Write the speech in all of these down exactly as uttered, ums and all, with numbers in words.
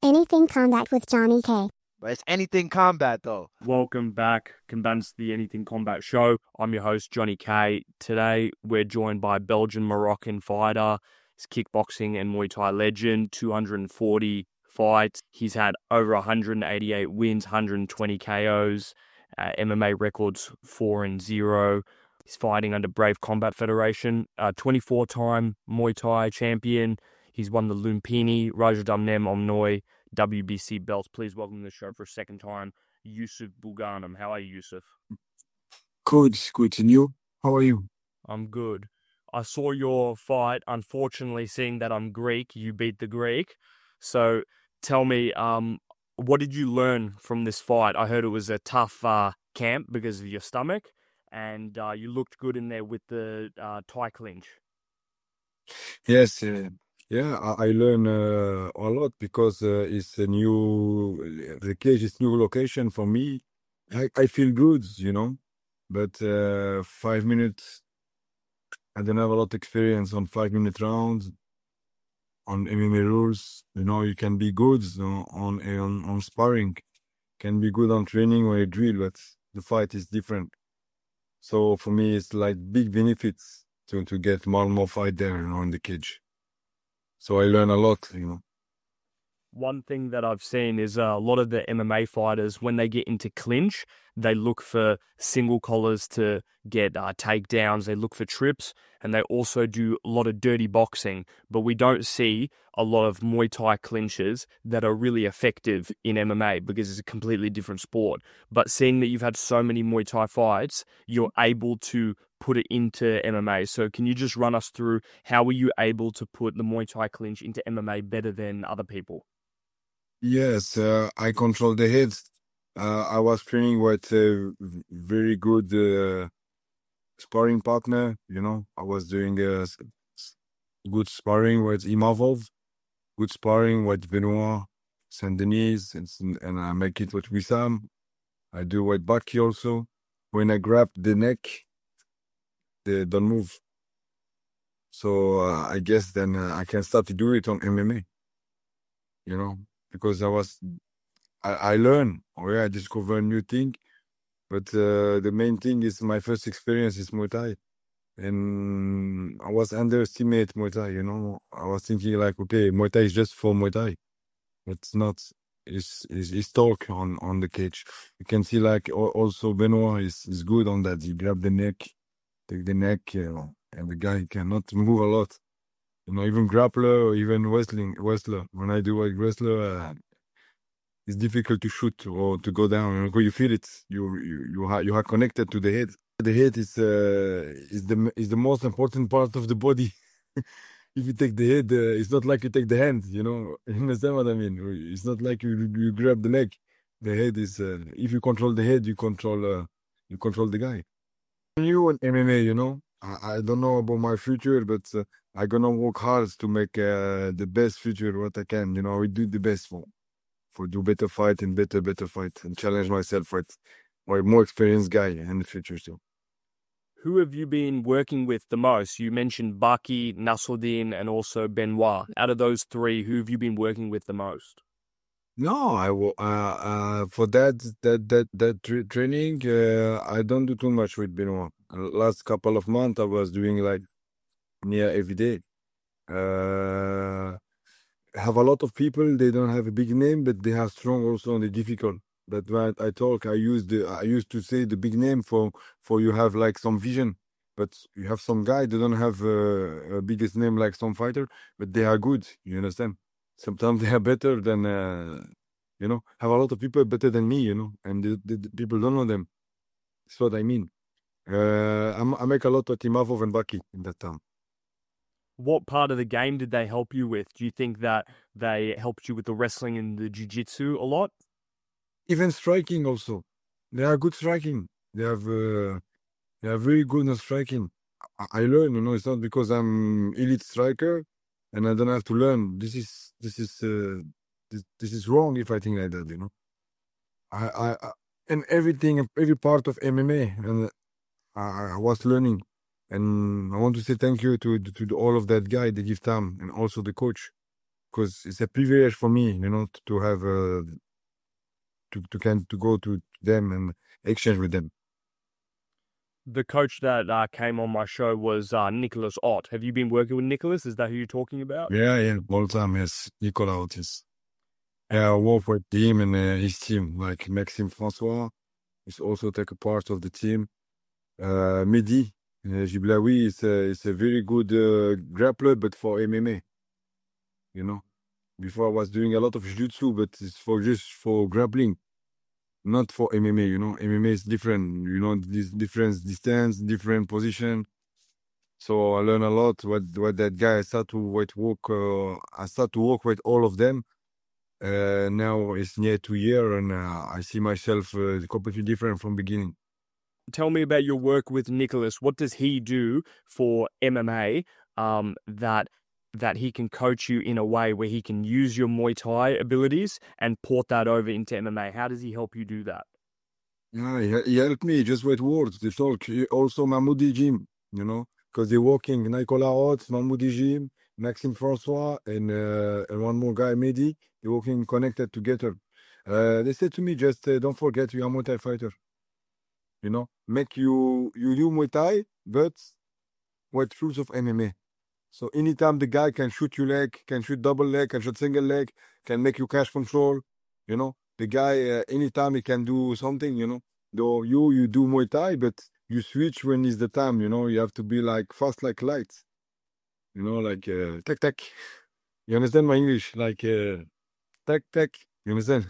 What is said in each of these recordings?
Anything Combat with Johnny K. But it's Anything Combat, though. Welcome back, Combatants, the Anything Combat Show. I'm your host, Johnny K. Today, we're joined by Belgian-Moroccan fighter. He's kickboxing and Muay Thai legend, two hundred forty fights. He's had over one hundred eighty-eight wins, one hundred twenty K Os, uh, M M A records four and zero. He's fighting under Brave Combat Federation, uh, twenty-four time Muay Thai champion. He's won the Lumpini, Rajadamnem Omnoy, W B C belts. Please welcome to the show for a second time, Yusuf Bulganem. How are you, Yusuf? Good, good. And you? How are you? I'm good. I saw your fight. Unfortunately, seeing that I'm Greek, you beat the Greek. So tell me, um, what did you learn from this fight? I heard it was a tough uh, camp because of your stomach, and uh, you looked good in there with the uh, Thai clinch. Yes, uh, yeah, I, I learn uh, a lot because uh, it's a new, the cage is new location for me. I, I feel good, you know, but uh, five minutes, I don't have a lot of experience on five minute rounds, on M M A rules. You know, you can be good on, on, on, on sparring, can be good on training or a drill, but the fight is different. So for me, it's like big benefits to, to get more and more fight there, you know, in the cage. So I learn a lot, you know. One thing that I've seen is uh, a lot of the M M A fighters, when they get into clinch, they look for single collars to get uh, takedowns. They look for trips, and they also do a lot of dirty boxing. But we don't see a lot of Muay Thai clinches that are really effective in M M A because it's a completely different sport. But seeing that you've had so many Muay Thai fights, you're able to put it into M M A. So can you just run us through how were you able to put the Muay Thai clinch into M M A better than other people? Yes, uh, I control the head. Uh, I was training with a very good uh, sparring partner, you know. I was doing uh, good sparring with Imavov, good sparring with Benoit, Saint Denis, and, and I make it with Wissam. I do with Baki also. When I grab the neck, they don't move. So uh, I guess then uh, I can start to do it on M M A, you know. Because I was, I, I learn, or yeah, I discover a new thing. But uh, the main thing is my first experience is Muay Thai. And I was underestimate Muay Thai, you know. I was thinking like, okay, Muay Thai is just for Muay Thai. It's not, it's, it's, it's talk on, on the cage. You can see like also Benoit is, is good on that. He grab the neck, take the neck, you know, and the guy cannot move a lot. You know, even grappler or even wrestling, wrestler. When I do a wrestler, uh, it's difficult to shoot or to go down. You know, you feel it. You you you are you are connected to the head. The head is uh, is the is the most important part of the body. If you take the head, uh, it's not like you take the hand. You know, you understand what I mean? It's not like you you grab the leg. The head is. Uh, if you control the head, you control uh, you control the guy. You and M M A, you know. I, I don't know about my future, but uh, I'm gonna work hard to make uh, the best future what I can. You know, I will do the best for, for do better fight and better, better fight and challenge myself for it, or a more experienced guy in the future too. Who have you been working with the most? You mentioned Baki, Nasruddin, and also Benoit. Out of those three, who have you been working with the most? No, I will. Uh, uh, for that that that that tra- training, uh, I don't do too much with Benoit. Last couple of months, I was doing like near every day. Uh, have a lot of people. They don't have a big name, but they are strong also on the difficult. But when I talk, I use the I used to say the big name for for you have like some vision. But you have some guy they don't have uh, a biggest name like some fighter, but they are good. You understand? Sometimes they are better than uh, you know. Have a lot of people better than me, you know, and the, the, the people don't know them. That's what I mean. Uh, I'm, I make a lot with Imavov and Baki in that time. What part of the game did they help you with? Do you think that they helped you with the wrestling and the jiu-jitsu a lot? Even striking also. They are good striking. They have uh, they are very good at striking. I, I learn, you know, it's not because I'm elite striker and I don't have to learn. This is this is uh, this, this is wrong if I think like that, you know. I I, I and everything, every part of M M A, and I, I was learning. And I want to say thank you to to all of that guy, the give time, and also the coach. because it's a privilege for me, you know, to, to have uh, to to can to go to them and exchange with them. The coach that uh, came on my show was uh, Nicholas Ott. Have you been working with Nicholas? Is that who you're talking about? Yeah, yeah, all the time, yes. Nicolas Otis. Yeah, I work with him and uh, his team, like Maxime Francois is also take a part of the team. Uh, Mehdi uh, Jiblaoui is a, is a very good uh, grappler, but for M M A. You know, before I was doing a lot of jiu-jitsu, but it's for just for grappling, not for M M A. You know, M M A is different. You know, this different distance, different position. So I learn a lot. What what that guy I start to what work. Uh, I start to work with all of them. Uh, now it's near two year, and uh, I see myself uh, completely different from beginning. Tell me about your work with Nicholas. What does he do for M M A um, that that he can coach you in a way where he can use your Muay Thai abilities and port that over into M M A? How does he help you do that? Yeah, he, he helped me just with words. They talk. He also Mahmoudi Jim, you know, because they're working. Nicolas Ott, Mahmoudi Jim, Maxime Francois, and uh, and one more guy, Mehdi. They're working connected together. Uh, they said to me, just uh, don't forget you are Muay Thai fighter. You know, make you you do Muay Thai, but with rules of M M A. So anytime the guy can shoot you leg, can shoot double leg, can shoot single leg, can make you cash control, you know. The guy, uh, anytime he can do something, you know. Though you, you do Muay Thai, but you switch when is the time, you know. You have to be like fast like light. You know, like uh, tac tac. You understand my English? Like uh, tac tac. You understand?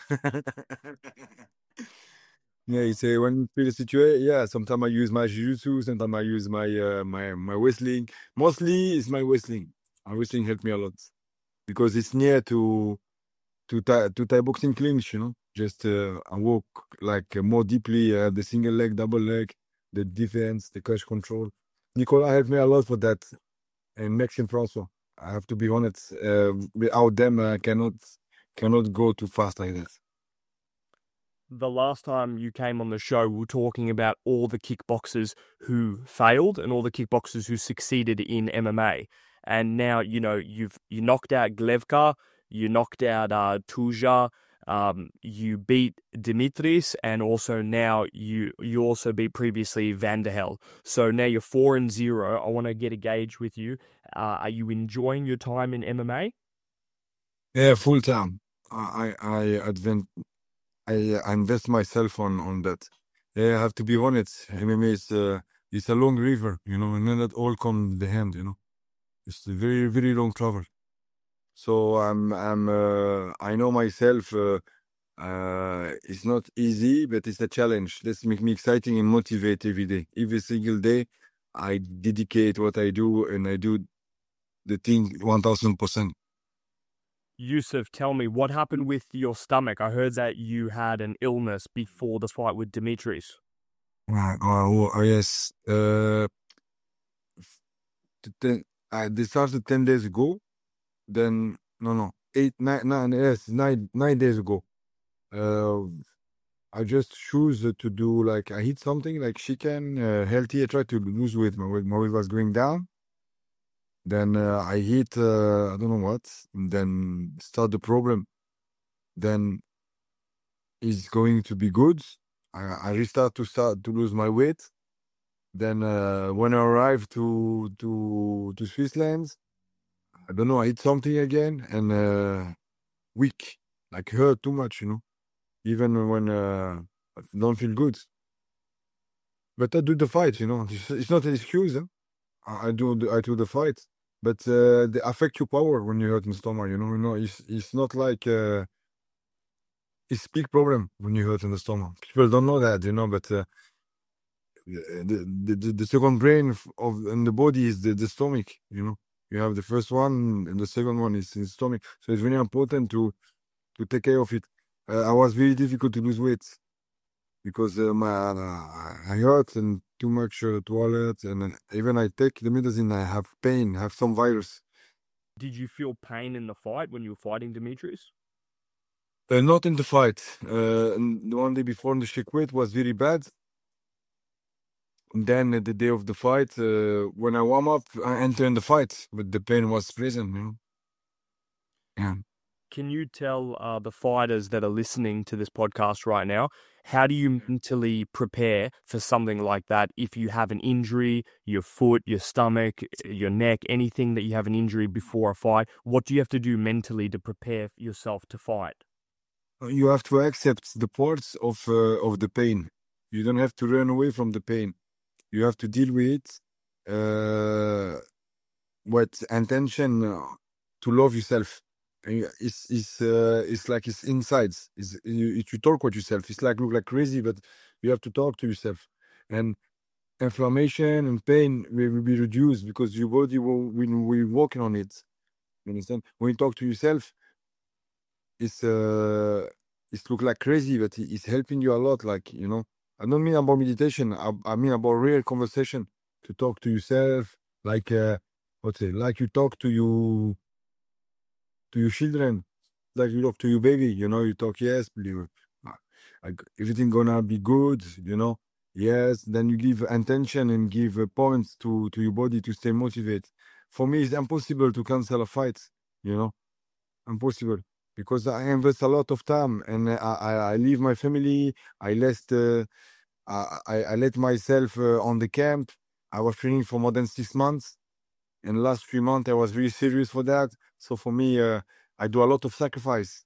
Yeah, you say when you feel the situation, yeah, sometimes I use my jiu-jitsu, sometimes I use my uh, my my wrestling. Mostly it's my wrestling. My wrestling helped me a lot because it's near to to Thai, to Thai boxing clinch, you know. Just uh, I work like uh, more deeply uh, the single leg, double leg, the defense, the crush control. Nicolas helped me a lot for that, and Maxime Francois. I have to be honest. Uh, without them, I cannot cannot go too fast like that. The last time you came on the show, we were talking about all the kickboxers who failed and all the kickboxers who succeeded in M M A. And now, you know, you've you knocked out Glevka, you knocked out uh, Tuja, um, you beat Dimitris, and also now you you also beat previously Vanderhel. So now you're four and zero. I want to get a gauge with you. Uh, are you enjoying your time in M M A? Yeah, full time. I I I advent. I, I invest myself on on that. Yeah, I have to be honest. M M A is uh, it's a long river, you know, and then that all come the hand, you know. It's a very very long travel. So I'm I'm uh, I know myself. Uh, uh, it's not easy, but it's a challenge. Let's make me exciting and motivate every day. Every single day, I dedicate what I do, and I do the thing one thousand percent. Yusuf, tell me, what happened with your stomach? I heard that you had an illness before the fight with Dimitris. Uh, oh, oh, yes. Uh, t- ten, I they started ten days ago. Then no, no, eight, nine, nine, yes, nine, nine days ago. Uh, I just choose uh, to do like I eat something like chicken, uh, healthy. I try to lose weight. My weight, my weight was going down. Then uh, I eat uh, I don't know what. And then start the problem. Then it's going to be good. I, I restart to start to lose my weight. Then uh, when I arrive to to to Switzerland, I don't know. I eat something again and uh, weak, like hurt too much, you know. Even when uh, I don't feel good. But I do the fight, you know. It's, it's not an excuse. Huh? I, I do the, I do the fight, but uh, they affect your power when you hurt in the stomach. You know, you know. It's it's not like uh, it's big problem when you hurt in the stomach. People don't know that, you know. But uh, the, the the the second brain of in the body is the, the stomach. You know, you have the first one and the second one is in the stomach. So it's very important to to take care of it. Uh, I was very difficult to lose weight because uh, my uh, I hurt and too much uh, toilet, and uh, even I take the medicine, I have pain, have some virus. Did you feel pain in the fight when you were fighting Dimitris? Uh, not in the fight. Uh, and the one day before the shake weight was very bad. And then uh, the day of the fight, uh, when I warm up, I enter in the fight, but the pain was present, you know. Yeah. Can you tell uh, the fighters that are listening to this podcast right now, how do you mentally prepare for something like that? If you have an injury, your foot, your stomach, your neck, anything that you have an injury before a fight, what do you have to do mentally to prepare yourself to fight? You have to accept the parts of uh, of the pain. You don't have to run away from the pain. You have to deal with it uh, with intention uh, to love yourself. And It's it's uh, it's like it's insides. It's, you, you talk with yourself. It's like look like crazy, but you have to talk to yourself. And inflammation and pain will, will be reduced because your body will when we're working on it. You understand? When you talk to yourself, it's uh it's look like crazy, but it- it's helping you a lot. Like you know, I don't mean about meditation. I, I mean about real conversation to talk to yourself, like uh, what's it? Like you talk to you to your children, like you talk to your baby. You know, you talk yes, believe it. uh, like everything gonna be good. You know, yes. Then you give intention and give uh, points to to your body to stay motivated. For me, it's impossible to cancel a fight. You know, impossible because I invest a lot of time and I I, I leave my family. I left uh, I, I I let myself uh, on the camp. I was training for more than six months. In the last three months, I was really serious for that. So for me, uh, I do a lot of sacrifice.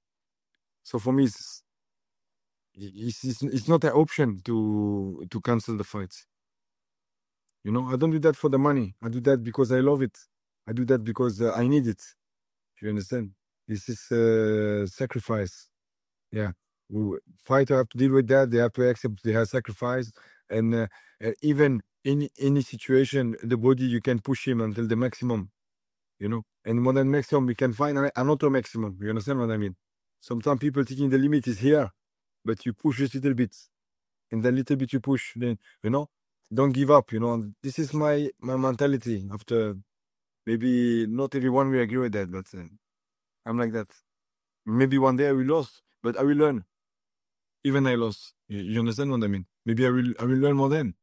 So for me, it's it's, it's, it's not an option to to cancel the fights. You know, I don't do that for the money. I do that because I love it. I do that because uh, I need it. You understand? This is uh, sacrifice. Yeah, we, fighter have to deal with that. They have to accept they have sacrifice, and uh, uh, even in any situation, the body you can push him until the maximum. You know, and more than maximum, we can find a- another maximum. You understand what I mean? Sometimes people thinking the limit is here, but you push just a little bit, and then little bit you push. Then you know, don't give up. You know, and this is my my mentality. After maybe not everyone will agree with that, but uh, I'm like that. Maybe one day I will lose, but I will learn. Even I lost. You, you understand what I mean? Maybe I will I will learn more then.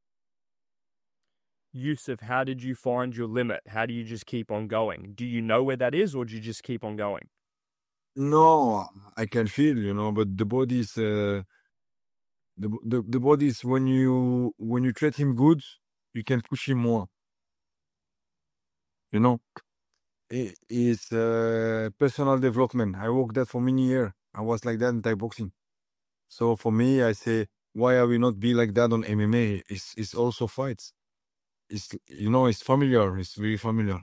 Yusuf, how did you find your limit? How do you just keep on going? Do you know where that is, or do you just keep on going? No, I can feel, you know, but the body is uh, the, the the body is when you when you treat him good, you can push him more. You know, it is uh, personal development. I worked that for many years. I was like that in Thai boxing. So for me, I say, why are we not be like that on M M A? It's it's also fights. It's you know, it's familiar. It's very familiar.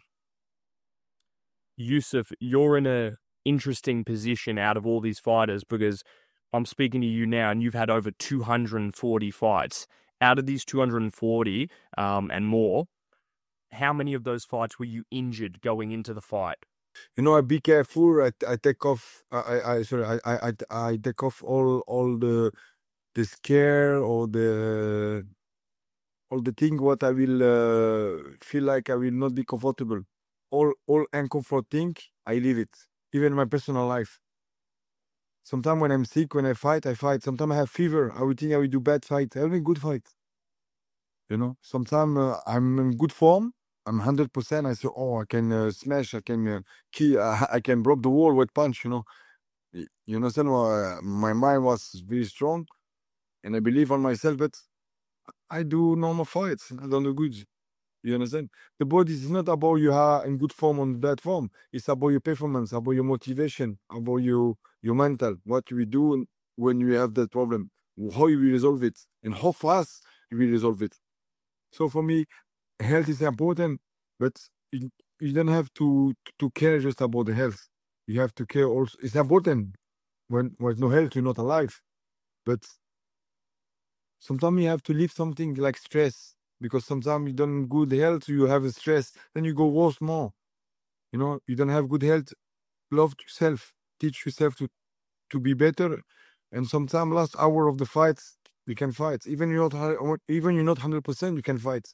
Yusuf, you're in a interesting position out of all these fighters because I'm speaking to you now and you've had over two hundred forty fights. Out of these two hundred forty um, and more, how many of those fights were you injured going into the fight? You know, I be careful. I, I take off. I, I, I sorry. I, I, I I take off all all the the scare or the all the thing what I will uh, feel like I will not be comfortable. All all uncomfort thing I leave it. Even my personal life. Sometimes when I'm sick, when I fight, I fight. Sometimes I have fever. I will think I will do bad fight. I will make good fight. You know. Sometimes uh, I'm in good form. I'm hundred percent. I say, oh, I can uh, smash. I can uh, key. Uh, I can break the wall with punch. You know. Y- You understand? Uh, my mind was very strong, and I believe on myself. But I do normal fights. I don't do good. You understand? The body is not about you are in good form on bad form. It's about your performance, about your motivation, about your your mental. What you will do when you have that problem, how you will resolve it, and how fast you will resolve it. So for me, health is important, but you, you don't have to to care just about the health. You have to care also. It's important. When there's no health, you're not alive. But sometimes you have to leave something like stress because sometimes you don't good health, you have a stress, then you go worse more. You know, you don't have good health. Love yourself, teach yourself to to be better, and sometimes last hour of the fight you can fight. Even you're not hu- even you're not hundred percent, you can fight.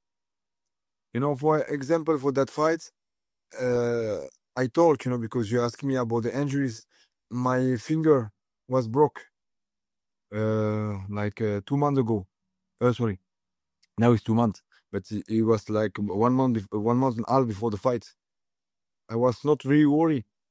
You know, for example, for that fight, uh, I told you know because you asked me about the injuries. My finger was broke, uh, like uh, two months ago. Uh, sorry, now it's two months, but it, it was like one month, bef- one month and a half before the fight. I was not really worried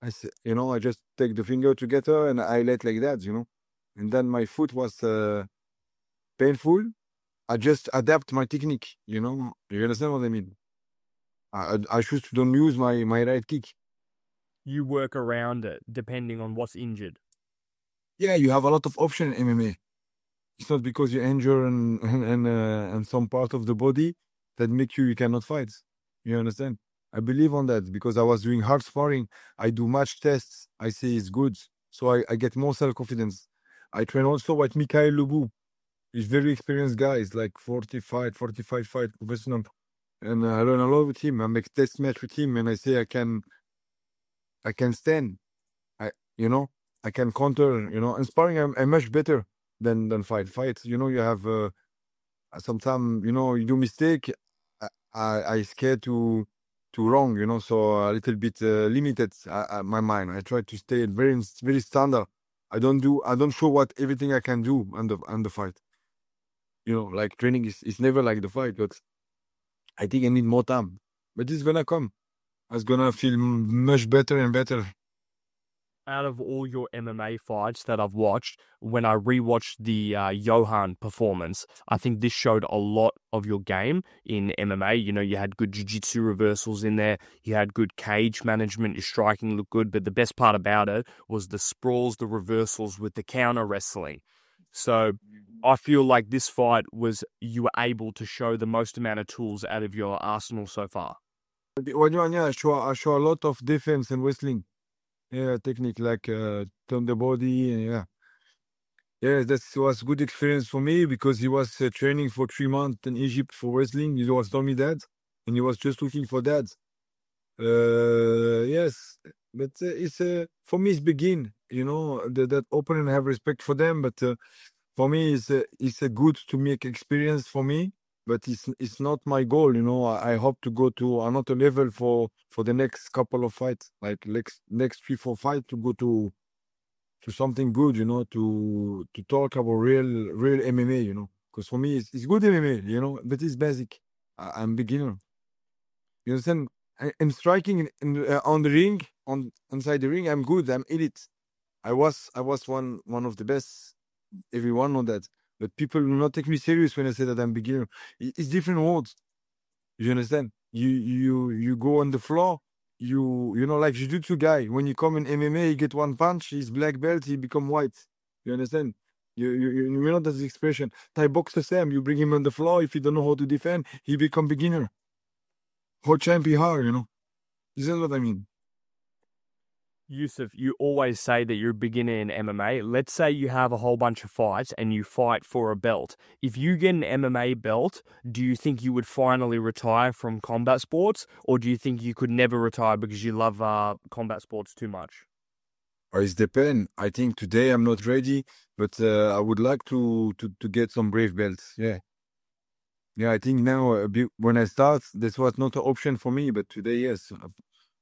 I s- you know, I just take the finger together and I let like that, you know. And then my foot was uh, painful. I just adapt my technique, you know. You understand what I mean? I I, I should don't use my my right kick. You work around it depending on what's injured. Yeah, you have a lot of option in M M A. It's not because you injure and and and, uh, and some part of the body that make you you cannot fight. You understand? I believe on that because I was doing hard sparring. I do match tests. I say it's good, so I, I get more self confidence. I train also with Mikhail Lubu. He's very experienced guy. He's like forty fight, forty-five fight professional, and uh, I learn a lot with him. I make test match with him, and I say I can I can stand. I you know I can counter. You know, in sparring I'm, I'm much better than than fight. Fight, you know, you have uh, sometimes you know you do mistake. I, I I scared to to wrong. You know, so a little bit uh, limited uh, uh, my mind. I try to stay very very standard. I don't do I don't show what everything I can do on the on the fight. You know, like training is is never like the fight, but I think I need more time. But it's gonna come. I was gonna feel m- much better and better. Out of all your M M A fights that I've watched, when I rewatched the uh, Johan performance, I think this showed a lot of your game in M M A. You know, you had good jiu-jitsu reversals in there. You had good cage management. Your striking looked good. But the best part about it was the sprawls, the reversals with the counter wrestling. So I feel like this fight was you were able to show the most amount of tools out of your arsenal so far. When you yeah, I show I show a lot of defense and wrestling. Yeah, technique like uh, turn the body. And yeah, yeah, that was good experience for me because he was uh, training for three months in Egypt for wrestling. He was told me that, and he was just looking for that. Uh, yes, but uh, it's uh, for me it's begin. You know that that open and have respect for them, but uh, for me it's uh, it's a good to make experience for me. But it's it's not my goal. You know, I, I hope to go to another level for for the next couple of fights, like next next three four fights to go to to something good. You know, to to talk about real real M M A. You know, because for me it's, it's good M M A. You know, but it's basic. I, I'm beginner. You understand? I- I'm striking in, in, uh, on the ring, on inside the ring. I'm good. I'm elite. I was I was one one of the best. Everyone know that. But people will not take me serious when I say that I'm beginner. I- It's different words. You understand? You you you go on the floor. You you know like jiu-jitsu guy. When you come in M M A, he get one punch. He's black belt. He become white. You understand? You you you you know that's the expression. Thai boxer Sam. You bring him on the floor. If he don't know how to defend, he become beginner. How champion hard, you know. This is what I mean. Yusuf, you always say that you're a beginner in M M A. Let's say you have a whole bunch of fights and you fight for a belt. If you get an M M A belt, do you think you would finally retire from combat sports? Or do you think you could never retire because you love uh, combat sports too much? Or it's depend. I think today I'm not ready, but uh, I would like to, to to get some brave belts. Yeah, yeah. I think now uh, be- when I start, this was not an option for me, but today yes, uh,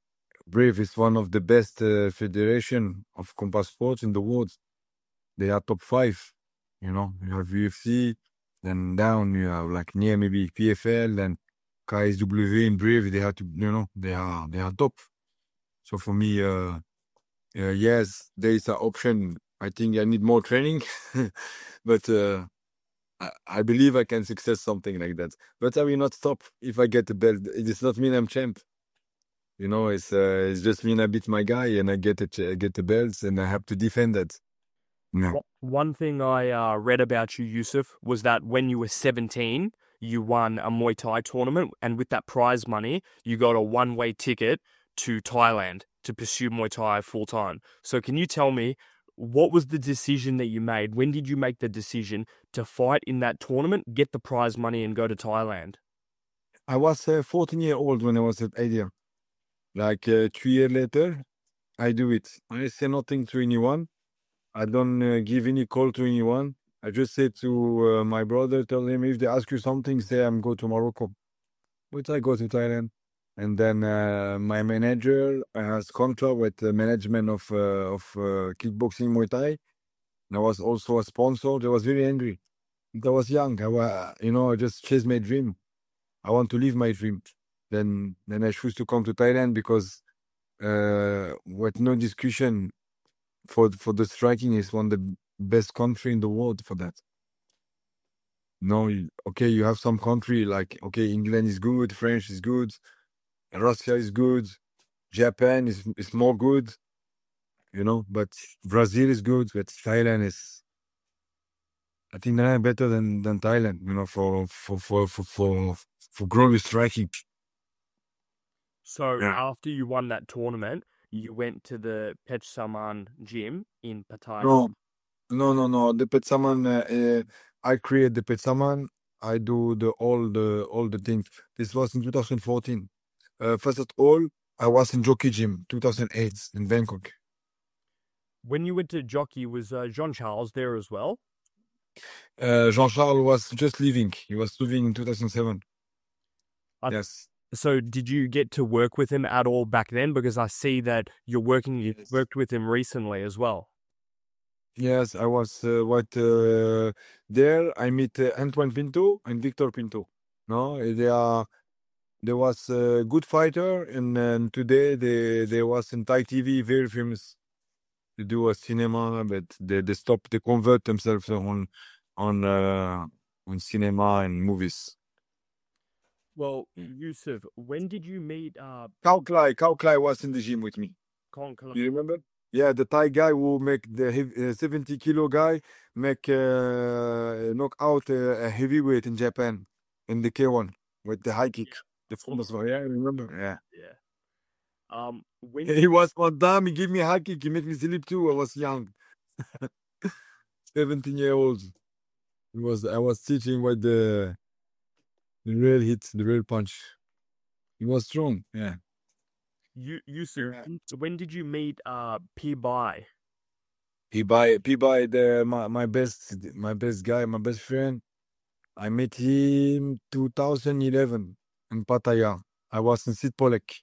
brave is one of the best uh, federation of combat sports in the world. They are top five. You know, you have U F C, then down you have like near maybe P F L, then K S W and Brave. They have to, you know, they are they are top. So for me, uh, uh yes, there is an option. I think I need more training, but uh, I, I believe I can success something like that. But I will not stop if I get the belt. It does not mean I'm champ. You know, it's uh, it's just mean I beat my guy and I get it, I get the belts and I have to defend that. No. Wha- One thing I uh, read about you, Yusuf, was that when you were seventeen, you won a Muay Thai tournament, and with that prize money, you got a one-way ticket to Thailand to pursue Muay Thai full time. So, can you tell me what was the decision that you made? When did you make the decision to fight in that tournament, get the prize money, and go to Thailand? I was uh, fourteen year old when I was at Adia. Like uh, three years later, I do it. I say nothing to anyone. I don't uh, give any call to anyone. I just say to uh, my brother, tell him if they ask you something, say I'm go to Morocco. But I go to Thailand. And then uh, my manager has contract with the management of uh, of uh, kickboxing Muay Thai. And I was also a sponsor. I was very angry. I was young. I was, you know, I just chased my dream. I want to live my dream. Then then I choose to come to Thailand because uh, with no discussion, for for the striking is one of the best country in the world for that. No, you- okay, you have some country like, okay, England is good, French is good, Russia is good, Japan is is more good, you know, but Brazil is good, but Thailand is, I think they're better than than Thailand, you know, for for for for for, for growing striking. So Yeah. after you won that tournament, you went to the Pech Saman gym in Pattaya. No, no, no, no. The Petsaman, uh, uh, I create the Petsaman. I do the all the all the things. This was in two thousand fourteen. Uh, first of all, I was in Jockey Gym two thousand eight in Bangkok. When you went to Jockey, was uh, Jean Charles there as well? Uh, Jean-Charles was just leaving. He was leaving in two thousand seven. I- Yes. So did you get to work with him at all back then? Because I see that you're working, you Yes. worked with him recently as well. Yes, I was uh, what uh, there. I meet uh, Antoine Pinto and Victor Pinto. No, they are. There was a good fighter, and then today they they was in Thai T V, very famous. They do a cinema, but they they stop. They convert themselves on on uh, on cinema and movies. Well, Yusuf, when did you meet uh Kao Klai, Kao Klai was in the gym with me. Con Col- You remember? Yeah, the Thai guy who make the hev- uh, seventy kilo guy make uh, knock out uh, a heavyweight in Japan in the K one with the high kick. The famous one. Yeah, I remember. Yeah. Yeah. Um, when He was Van Damme. He gave me a high kick. He made me sleep too. I was young, seventeen year old. It was I was teaching what the the real hit, the real punch. He was strong. Yeah. you Yusuf, Yeah. when did you meet uh P Bai? He buy he buy the my, my best my best guy, my best friend. I met him two thousand eleven in Pattaya. I was in Sitpolek.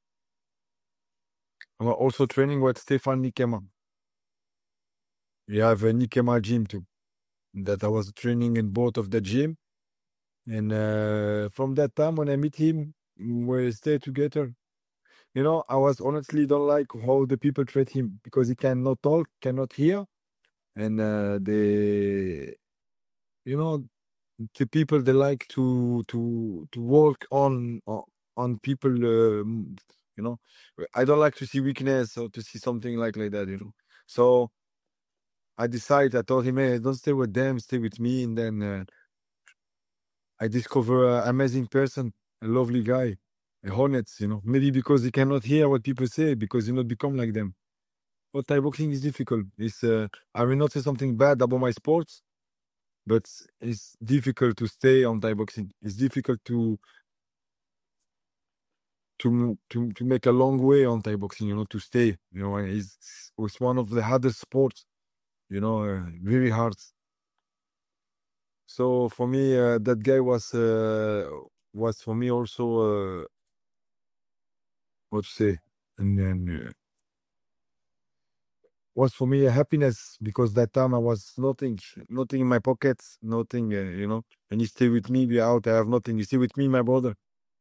I was also training with Stefan Nikema. We have a Nikema gym too. That I was training in both of the gym. And uh, from that time when I meet him, we stay together. You know, I was honestly don't like how the people treat him because he cannot talk, cannot hear. And uh, they, you know, the people they like to to to work on on, on people. Um, you know, I don't like to see weakness or to see something like like that. You know, so I decided. I told him, "Hey, don't stay with them, stay with me." And then uh, I discover an amazing person, a lovely guy, a hornet. You know, maybe because he cannot hear what people say because he not become like them. But Thai boxing is difficult. It's uh, I will not say something bad about my sports, but it's difficult to stay on Thai boxing. It's difficult to to to to make a long way on Thai boxing. You know, to stay. You know, and it's it's one of the hardest sports. You know, uh, very hard. So for me, uh, that guy was uh, was for me also uh, what to say, and then uh, was for me a happiness because that time I was nothing, nothing in my pockets, nothing. Uh, you know, and he stay with me. We out. I have nothing. He stay with me, my brother.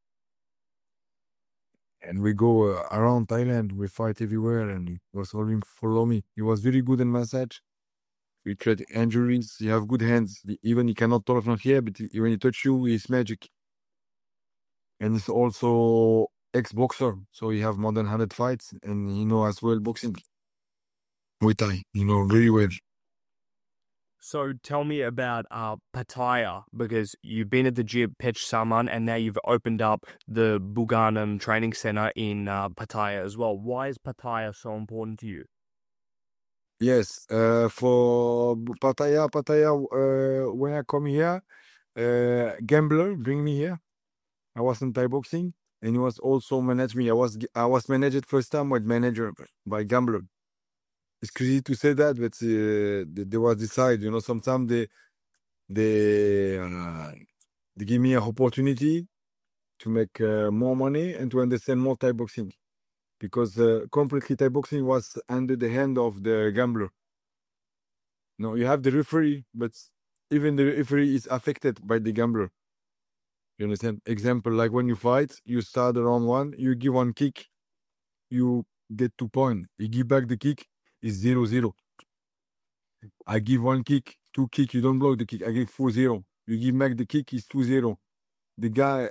And we go uh, around Thailand. We fight everywhere, and he was always follow me. He was very good in massage. We treat injuries. He have good hands. He- Even he cannot talk from here, but he, when he touch you, he's magic. And he's also ex-boxer, so he have more than hundred fights, and he know as well boxing. Muay Thai, you know very well. So tell me about uh Pattaya, because you've been at the gym Pech Saman and now you've opened up the Buganam Training Center in uh, Pattaya as well. Why is Pattaya so important to you? Yes, uh, for Pattaya, Pattaya. Uh, when I come here, uh, gambler bring me here. I was in Thai boxing, and he was also manage me. I was I was managed first time with manager by gambler. It's crazy to say that, but uh, they, they was decide. You know, sometimes they they uh, they give me an opportunity to make uh, more money and to understand more Thai boxing, because uh, completely Thai boxing was under the hand of the gambler. No, you have the referee, but even the referee is affected by the gambler. You understand? Example, like when you fight, you start the round one, you give one kick, you get two points. He give back the kick, it's zero zero. I give one kick, two kick, you don't block the kick. I give four zero. You give back the kick, it's two zero. The guy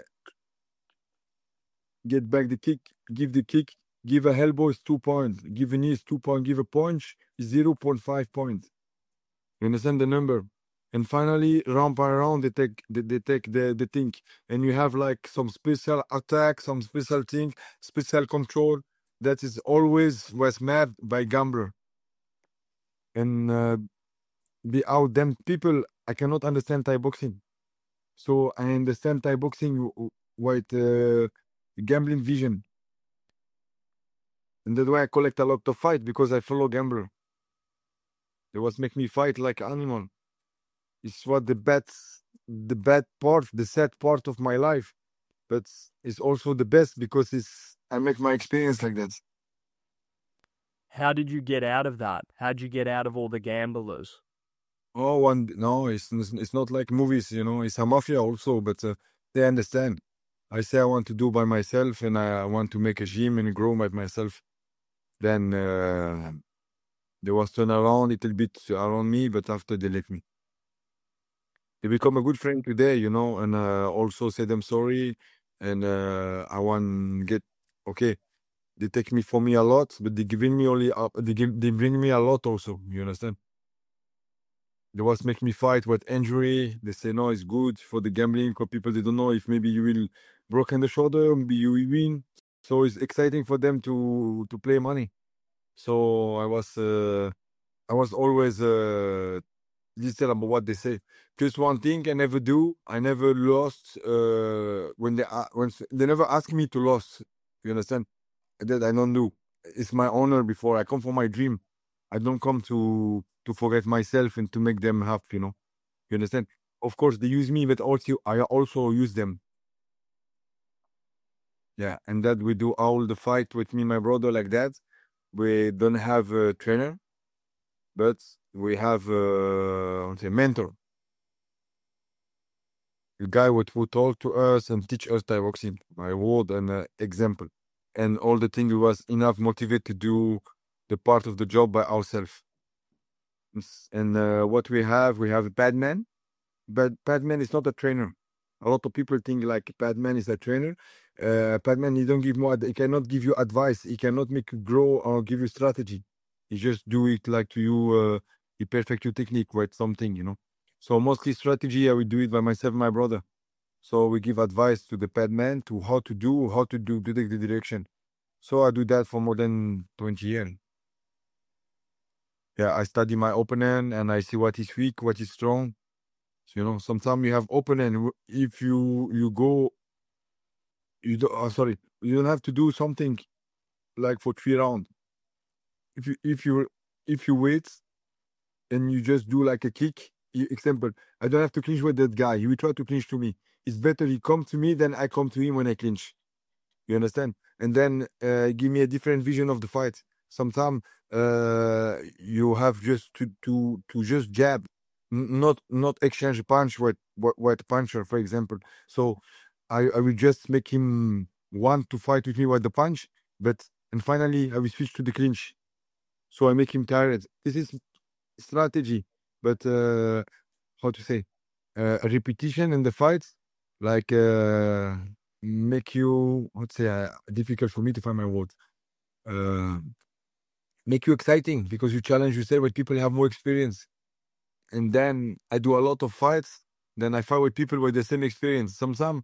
get back the kick, give the kick, give a elbow, it's two points. Give a knee, it's two points. Give a punch, it's zero point five points. You understand the number? And finally, round by round, they take they, they take the, the thing. And you have like some special attack, some special thing, special control. That is always was made by gambler. And uh, be out them people, I cannot understand Thai boxing. So I understand Thai boxing w- w- with uh, gambling vision. And that's why I collect a lot of fight, because I follow gambler. They was make me fight like animal. It's what the bad, the bad part, the sad part of my life. But it's also the best because it's I make my experience like that. How did you get out of that? How did you get out of all the gamblers? Oh, one no, it's it's not like movies, you know. It's a mafia also, but uh, they understand. I say I want to do by myself, and I want to make a gym and grow by myself. Then uh, they was turn around a little bit around me, but after they left me. They become a good friend today, you know, and uh, also say them sorry, and uh, I want get okay. They take me for me a lot, but they giving me only up. They give they bring me a lot also. You understand? They was make me fight with injury. They say no, it's good for the gambling because people they don't know if maybe you will broken the shoulder, maybe you will win. So it's exciting for them to to play money. So I was uh, I was always uh, detail about what they say. Just one thing I never do. I never lost uh, when they a- when s- they never ask me to lose. You understand? That I don't do. It's my honor. Before I come for my dream, I don't come to to forget myself and to make them happy. You know. You understand? Of course, they use me, but also I also use them. Yeah, and that we do all the fight with me, and my brother, like that. We don't have a trainer, but we have uh, a mentor. A guy would, would talk to us and teach us Thai boxing by word and uh, example. And all the thing we was enough motivated to do the part of the job by ourselves. And uh, what we have, we have Padman, but Padman is not a trainer. A lot of people think like Padman is a trainer. Uh, Padman, he don't give more. He cannot give you advice. He cannot make you grow or give you strategy. He just do it like to you. Uh, he perfect your technique with something, you know. So mostly strategy, I will do it by myself, and my brother. So we give advice to the Padman to how to do, how to do, to take the direction. So I do that for more than twenty years. Yeah, I study my opponent and I see what is weak, what is strong. So, you know, sometimes you have opponent. who- If you you go, you do. Oh, sorry, you don't have to do something like for three rounds. If you if you if you wait and you just do like a kick, e- example, I don't have to clinch with that guy. He will try to clinch to me. It's better he come to me than I come to him when I clinch. You understand? And then uh, give me a different vision of the fight. Sometimes uh, you have just to to to just jab, n- not not exchange a punch with with, with puncher, for example. So I I will just make him want to fight with me with the punch, but and finally I will switch to the clinch. So I make him tired. This is strategy, but uh, how to say uh, a repetition in the fight, like uh, make you how to say uh, difficult for me to find my words. Uh, make you exciting because you challenge yourself with people who have more experience. And then I do a lot of fights. Then I fight with people with the same experience. Sometimes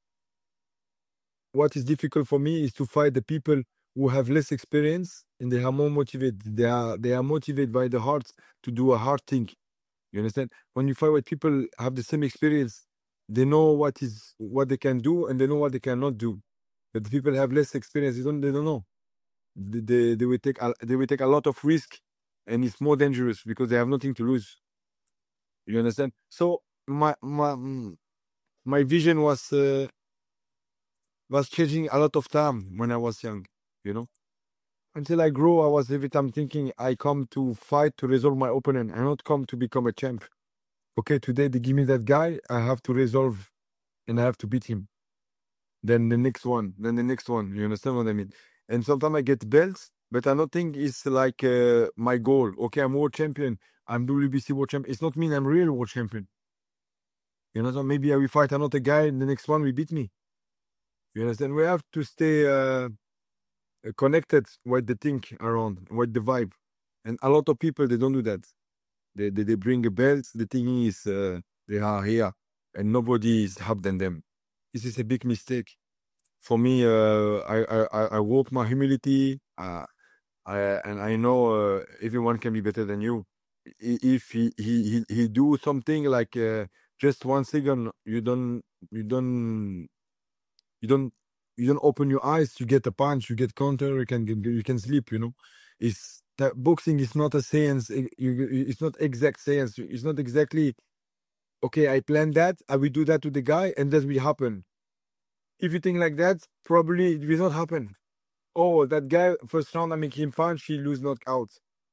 what is difficult for me is to fight the people who have less experience and they are more motivated. They are they are motivated by the heart to do a hard thing. You understand? When you fight with people have the same experience, they know what is what they can do and they know what they cannot do. But the people have less experience, they don't they don't know. They they, they will take a, they will take a lot of risk, and it's more dangerous because they have nothing to lose. You understand? So my my mm, my vision was uh, was changing a lot of time when I was young. You know, until I grow, I was every time thinking I come to fight to resolve my opponent. I not come to become a champ. Okay, today they give me that guy, I have to resolve and I have to beat him. Then the next one, then the next one. You understand what I mean? And sometimes I get belts but I don't think it's like uh, my goal. Okay, I'm world champion. I'm W B C world champion. It's not mean I'm real world champion. You know, so maybe I will fight another guy and the next one will beat me. You understand? We have to stay uh, connected with the thing around, with the vibe. And a lot of people, they don't do that. They they, they bring a belt. The thing is, uh, they are here and nobody is helping them. This is a big mistake. For me, uh, I, I, I I work my humility. Uh, I, and I know uh, everyone can be better than you. I- If he he he, he do something like uh, just one second, you don't you don't you don't you don't open your eyes. You get a punch, you get counter, you can get, you can sleep. You know, it's that boxing is not a science. It- you, you- it's not exact science. It's not exactly okay. I plan that. I will do that to the guy, and that will happen. If you think like that, probably it will not happen. Oh, that guy first round I make him punch, he lose knockout.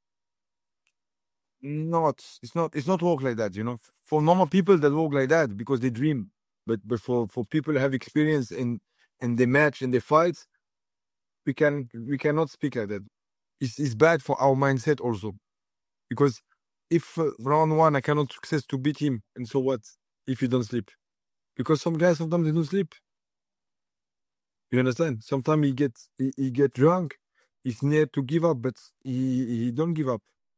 Not it's not it's not work like that, you know. For normal people that work like that because they dream. But but for, for people who have experience in in the match and the fights, we can we cannot speak like that. It's it's bad for our mindset also. Because if uh, round one I cannot success to beat him, and so what if you don't sleep? Because some guys sometimes they don't sleep. You understand? Sometimes he gets he, he get drunk, he's near to give up, but he he don't give up.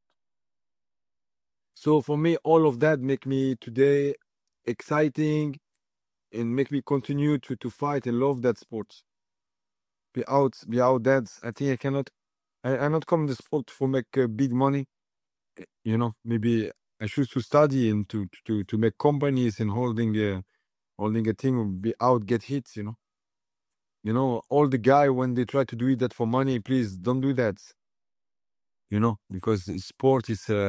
So for me, all of that make me today exciting and make me continue to, to fight and love that sport. Without without that, I think I cannot. I, I not come in the sport for make uh, big money. You know, maybe I choose to study and to to to make companies and holding a holding a thing without get hits. You know, you know all the guy when they try to do that for money, please don't do that. You know, because sport is. Uh,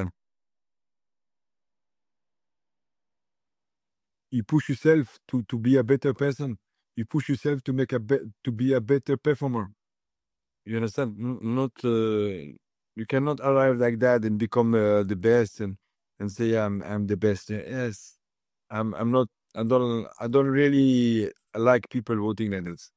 you push yourself to to be a better person. You push yourself to make a be- to be a better performer. You understand? N- not uh, you cannot arrive like that and become uh, the best and and say I'm I'm the best. Yes, I'm I'm not. I don't I don't really like people voting like this.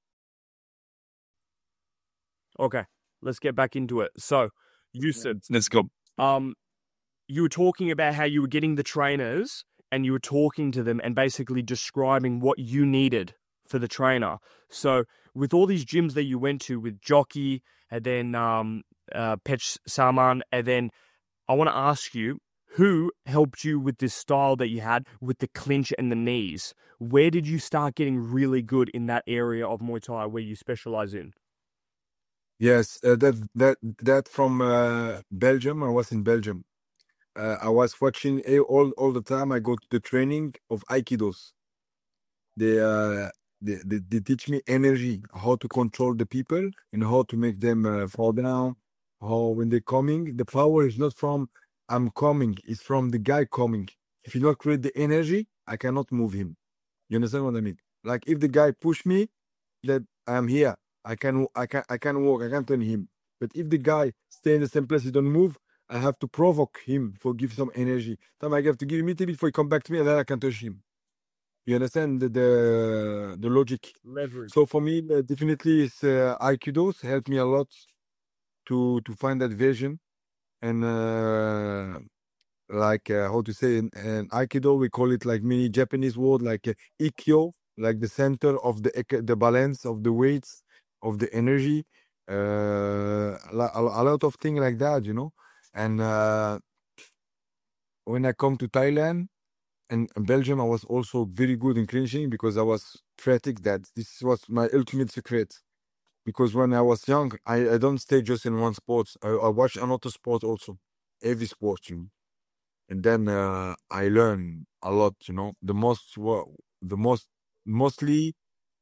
Okay, let's get back into it. So, you said, Let's go. um, you were talking about how you were getting the trainers and you were talking to them and basically describing what you needed for the trainer. So, with all these gyms that you went to with Jockey and then um, uh, Pech Saman, and then I want to ask you, who helped you with this style that you had with the clinch and the knees? Where did you start getting really good in that area of Muay Thai where you specialize in? Yes, uh, that that that from uh, Belgium. I was in Belgium. Uh, I was watching eh, all all the time. I go to the training of Aikidos. They uh they, they, they teach me energy, how to control the people and how to make them uh, fall down. How when they're coming, the power is not from I'm coming, it's from the guy coming. If you not create the energy, I cannot move him. You understand what I mean? Like if the guy push me, that I'm here. I can I can I can walk, I can turn him. But if the guy stay in the same place, he don't move, I have to provoke him for give some energy. Time I have to give him a little bit before he come back to me and then I can touch him. You understand the the, the logic. Leverage. So for me, uh, definitely, it's uh, Aikidos helped me a lot to to find that vision and uh, like uh, how to say in, in Aikido we call it like mini Japanese word like uh, Ikkyo, like the center of the equ- the balance of the weights of the energy, uh, a, lo- a lot of things like that, you know. And uh, when I come to Thailand. And in Belgium, I was also very good in clinching because I was practice that. This was my ultimate secret. Because when I was young, I, I don't stay just in one sport. I, I watch another sport also, every sport, you know. And then uh, I learn a lot, you know. The most, wa- the most, mostly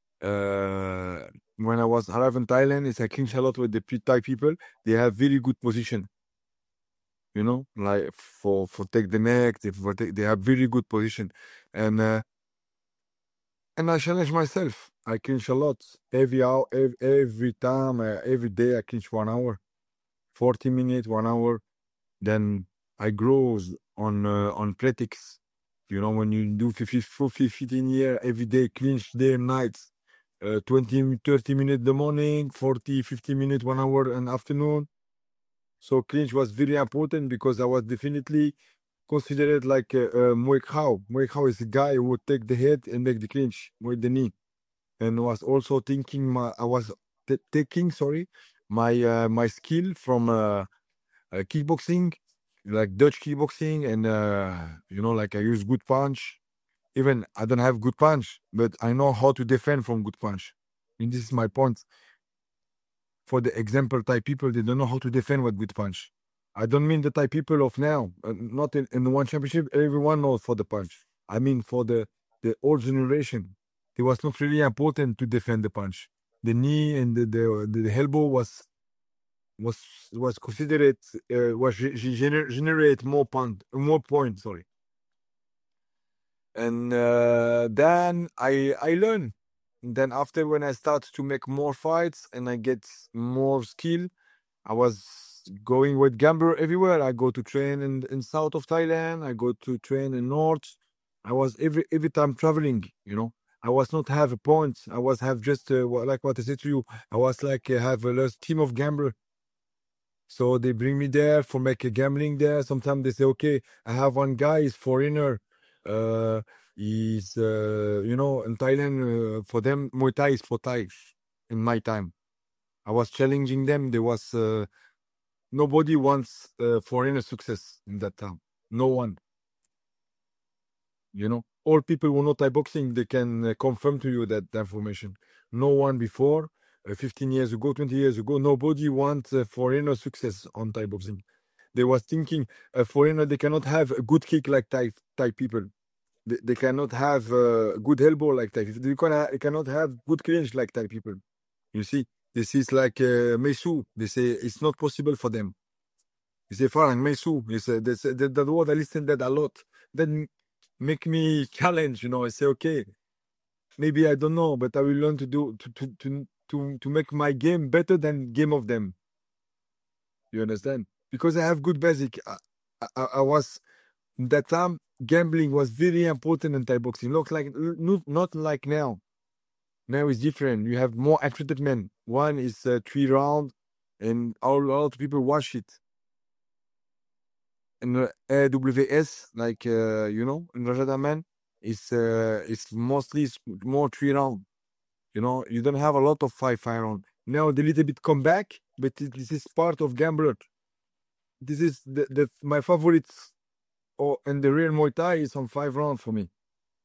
uh, when I was alive in Thailand, is I clinch a lot with the P- Thai people. They have very good position, you know, like for for take the neck. They for take, they have very good position, and. Uh, And I challenge myself. I clinch a lot. Every hour, every, every time, uh, every day, I clinch one hour, forty minutes, one hour. Then I grow on uh, on practice. You know, when you do fifty, fifteen year every day, clinch day and night, uh, twenty, thirty minutes in the morning, forty, fifty minutes, one hour in the afternoon. So clinch was very important because I was definitely considered like a, a Muay Khao. Muay Khao is a guy who would take the head and make the clinch with the knee. And was also thinking my, I was t- taking, sorry, my uh, my skill from uh, uh, kickboxing, like Dutch kickboxing, and uh, you know, like I use good punch. Even I don't have good punch, but I know how to defend from good punch. And this is my point. For the example type people, they don't know how to defend with good punch. I don't mean the type people of now, uh, not in, in the one championship. Everyone knows for the punch. I mean for the the old generation, it was not really important to defend the punch. The knee and the the, the elbow was was was considered uh, was ge- ge- gener- generate more point more points. Sorry. And uh, then I I learn. Then after when I start to make more fights and I get more skill, I was going with gambler everywhere. I go to train in in south of Thailand. I go to train in north. I was every every time traveling. You know, I was not have a point. I was have just uh, wha- like what I said to you. I was like uh, have a last team of gambler. So they bring me there for make a gambling there. Sometimes they say, okay, I have one guy, he's foreigner. Uh, he's, uh, you know, in Thailand, uh, for them, Muay Thai is for Thai in my time. I was challenging them. There was, uh, nobody wants uh, foreigner success in that time. No one, you know. All people who know Thai boxing, they can uh, confirm to you that, that information. No one before, uh, fifteen years ago, twenty years ago, nobody wants uh, foreigner success on Thai boxing. They was thinking a foreigner, they cannot have a good kick like Thai, Thai people. They, they cannot have a good elbow like Thai people. They, cannot, they cannot have good clinch like Thai people. You see, this is like uh, Mesu. They say it's not possible for them. They say Farang, Mesu. They say, they say that, that word, I listen that a lot. Then make me challenge, you know. I say, okay, maybe I don't know, but I will learn to do, to, to, to, to, to make my game better than game of them. You understand? Because I have good basic. I, I, I was in that time gambling was very important in Thai boxing. Look like not, not like now. Now it's different. You have more entertainment. One is uh, three round, and all a lot of people watch it. And uh, A W S, like uh, you know, in Rajadaman, it's uh, it's mostly s- more three round. You know, you don't have a lot of five five round. Now they little bit come back, but it, this is part of gambler. This is the, the my favorite. Oh, and the real Muay Thai is on five rounds for me.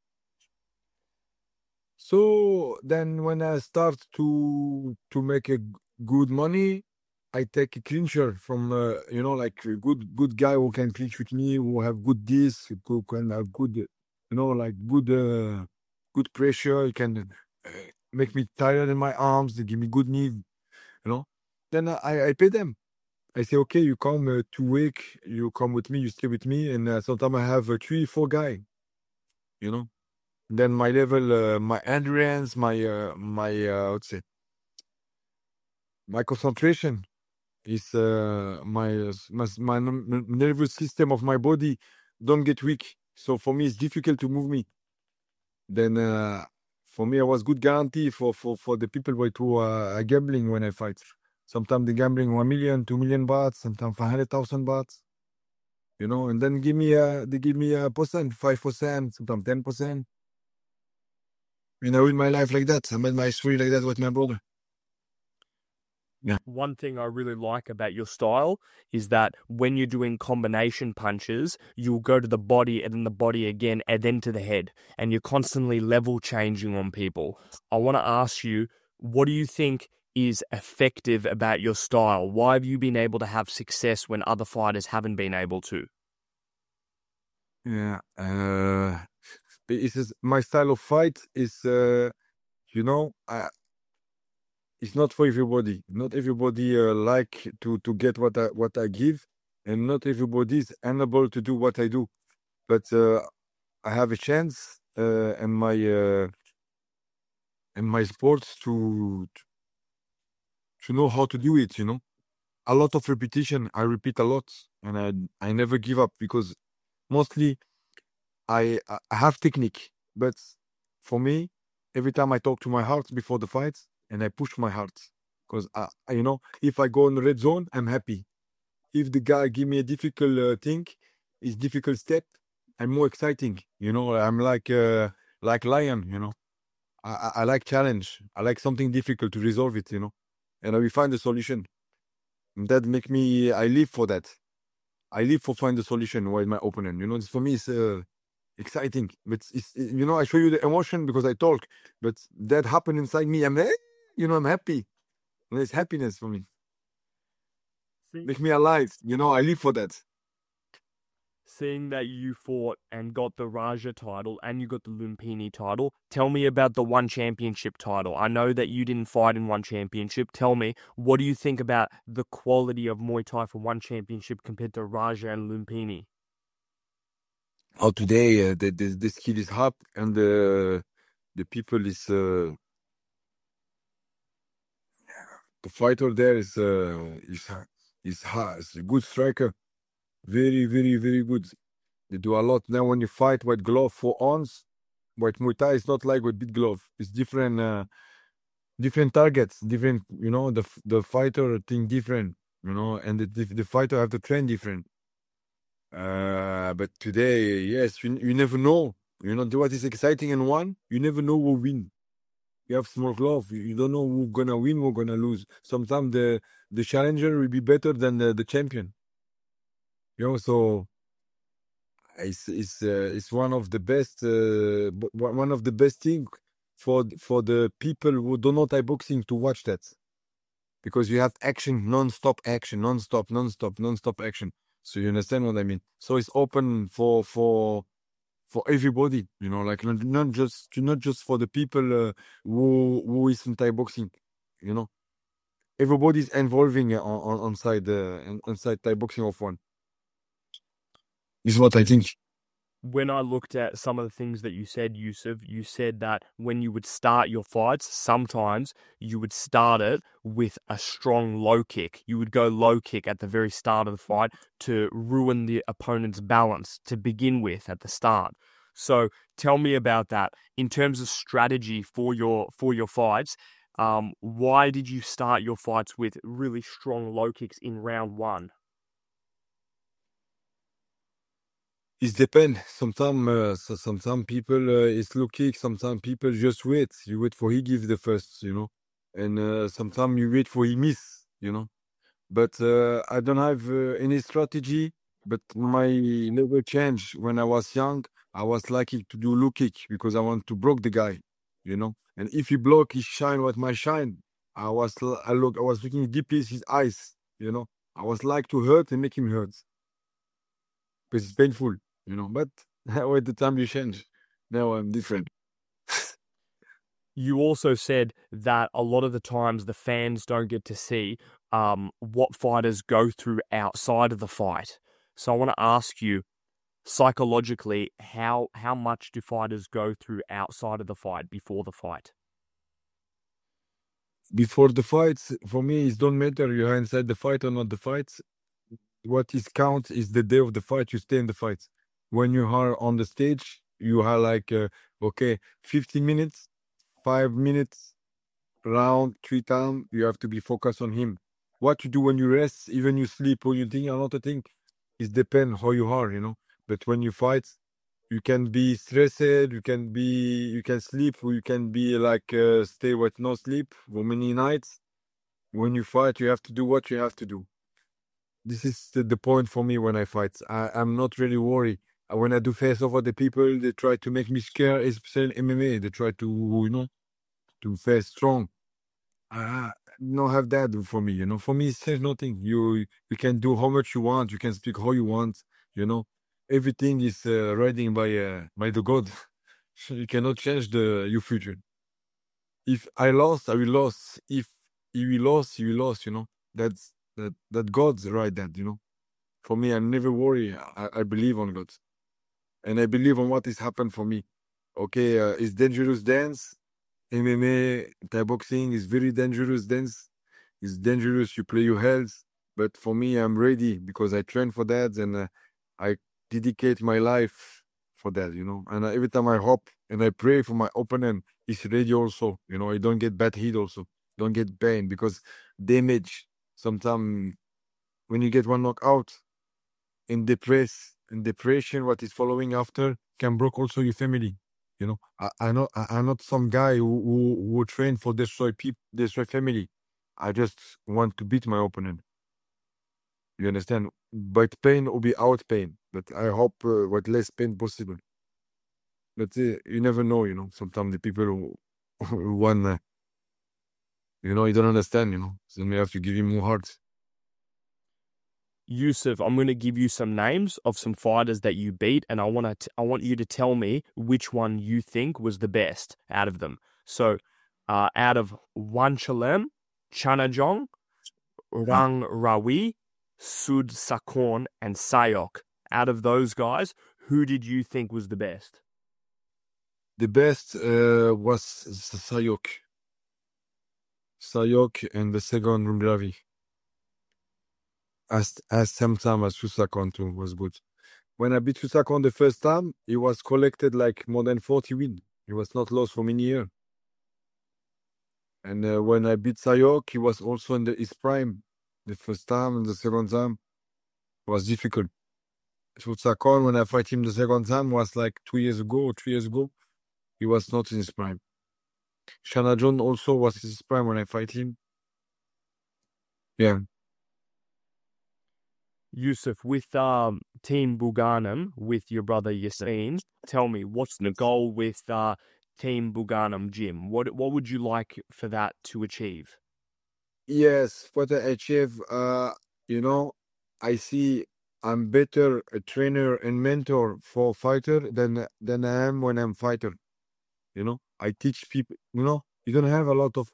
So then when I start to to make a g- good money, I take a clincher from uh, you know like a good good guy who can clinch with me, who have good this, who can have good you know like good uh, good pressure. He can uh, make me tired in my arms. They give me good knee, you know. Then I I pay them. I say okay, you come uh, two week, you come with me, you stay with me, and uh, sometimes I have uh, three four guy, you know. Then my level, uh, my endurance, my uh, my uh, what's it? My concentration is uh, my, uh, s- my s- my n- n- nervous system of my body don't get weak. So for me, it's difficult to move me. Then uh, for me, I was good guarantee for for for the people who who are gambling when I fight. Sometimes they gambling one million, two million bahts, sometimes five hundred thousand bahts. You know, and then give me a they give me a percent, five percent, sometimes ten percent. You know, in my life like that, I made my story like that with my brother. One thing I really like about your style is that when you're doing combination punches, you'll go to the body and then the body again and then to the head, and you're constantly level changing on people. I want to ask you, what do you think is effective about your style? Why have you been able to have success when other fighters haven't been able to? Yeah, uh, it is my style of fight is, uh, you know, I, it's not for everybody. Not everybody uh, like to to get what I what I give, and not everybody is unable to do what I do. But uh, I have a chance uh, in my uh, in my sports to to know how to do it. You know, a lot of repetition. I repeat a lot, and I I never give up because mostly I I have technique, but for me, every time I talk to my heart before the fight, and I push my heart because I, I, you know, if I go in the red zone, I'm happy. If the guy give me a difficult uh, thing, it's difficult step, I'm more exciting. You know, I'm like uh, like lion. You know, I, I I like challenge. I like something difficult to resolve it. You know, and I will find a solution. And that make me. I live for that. I live for find a solution with my opponent. You know, this for me is uh, exciting. But it's, you know, I show you the emotion because I talk. But that happened inside me. I'm, eh, you know, I'm happy. And it's happiness for me. Make me alive. You know, I live for that. Seeing that you fought and got the Raja title and you got the Lumpini title, tell me about the one championship title. I know that you didn't fight in one championship. Tell me, what do you think about the quality of Muay Thai for one championship compared to Raja and Lumpini? Oh, today uh, the, the, the skill is up and the the people is uh, the fighter there is uh, is is, is a good striker, very very very good. They do a lot now. When you fight with glove for ons, with Muay Thai is not like with big glove. It's different, uh, different targets, different. You know, the the fighter think different. You know, and the the fighter have to train different. Uh, but today, yes, you, you never know. You know what is exciting in one? You never know who win. You have small glove. You, you don't know who's gonna win, who's gonna lose. Sometimes the the challenger will be better than the, the champion. You know, so it's it's uh, it's one of the best uh, one of the best thing for for the people who don't know Thai boxing to watch that, because you have action, non-stop action, non-stop, non-stop, non-stop action. So you understand what I mean? So it's open for for for everybody, you know, like not, not just not just for the people uh, who who is in Thai boxing, you know. Everybody's involving on on, on side uh, inside Thai boxing of one. Is what I think. When I looked at some of the things that you said, Yusuf, you said that when you would start your fights, sometimes you would start it with a strong low kick. You would go low kick at the very start of the fight to ruin the opponent's balance to begin with at the start. So tell me about that. In terms of strategy for your for your fights, um, why did you start your fights with really strong low kicks in round one? It depends. Sometimes, uh, so sometimes people uh, is low kick. Sometimes people just wait. You wait for he give the first, you know, and uh, sometimes you wait for he miss, you know. But uh, I don't have uh, any strategy. But my level changed when I was young. I was liking to do low kick because I want to block the guy, you know. And if he block, he shine what my shine. I was I look I was looking deeply his eyes, you know. I was like to hurt and make him hurt because it's painful. You know, but with the time you change. Now I'm different. You also said that a lot of the times the fans don't get to see um, what fighters go through outside of the fight. So I want to ask you, psychologically, how how much do fighters go through outside of the fight before the fight? Before the fights, for me, it don't matter you are inside the fight or not the fights. What is count is the day of the fight. You stay in the fight. When you are on the stage, you are like, uh, okay, fifteen minutes, five minutes, round, three times. You have to be focused on him. What you do when you rest, even you sleep or you think another thing, it depends how you are, you know. But when you fight, you can be stressed, you can be, you can sleep, or you can be like uh, stay with no sleep for many nights. When you fight, you have to do what you have to do. This is the, the point for me when I fight. I, I'm not really worried. When I do face off with the people, they try to make me scared, especially in M M A. They try to, you know, to face strong. I don't have that for me, you know. For me, it's says nothing. You you can do how much you want. You can speak how you want, you know. Everything is uh, writing by uh, by the God. You cannot change the your future. If I lost, I will lose. If you will lose, you will lose, you know. That's that that God's right that, you know. For me, I never worry. I, I believe on God. And I believe on what has happened for me. Okay, uh, it's dangerous dance. M M A, Thai boxing is very dangerous dance. It's dangerous. You play your health. But for me, I'm ready because I train for that and uh, I dedicate my life for that, you know. And uh, every time I hop and I pray for my opponent, he's ready also, you know. I don't get bad hit also, don't get pain because damage. Sometimes when you get one knockout, in depress, in depression, what is following after can break also your family. You know, I, I not I, I'm not some guy who, who who train for destroy people, destroy family. I just want to beat my opponent. You understand? But pain will be out pain. But I hope uh, with less pain possible. But uh, you never know. You know, sometimes the people who, who want, uh, you know, you don't understand. You know, so we have to give him more heart. Youssef, I'm going to give you some names of some fighters that you beat, and I want to I want you to tell me which one you think was the best out of them. So, uh, out of Wanchalem, Chanajong, Rang Rawi, Sud Sakon, and Sayok. Out of those guys, who did you think was the best? The best uh, was Sayok. Sayok and the second Rumbravi. As as same time as Susakon too was good. When I beat Susakon the first time, he was collected like more than forty wins. He was not lost for many years. And uh, when I beat Sayok, he was also in the, his prime. The first time and the second time was difficult. Susakon, when I fight him the second time, was like two years ago or three years ago. He was not in his prime. Shana John also was in his prime when I fight him. Yeah. Youssef, with um, Team Buganum, with your brother Yassine, tell me, what's the goal with uh, Team Buganum Gym? What what would you like for that to achieve? Yes, what I achieve, uh, you know, I see I'm better a trainer and mentor for fighter than than I am when I'm fighter. You know, I teach people. You know, you don't have a lot of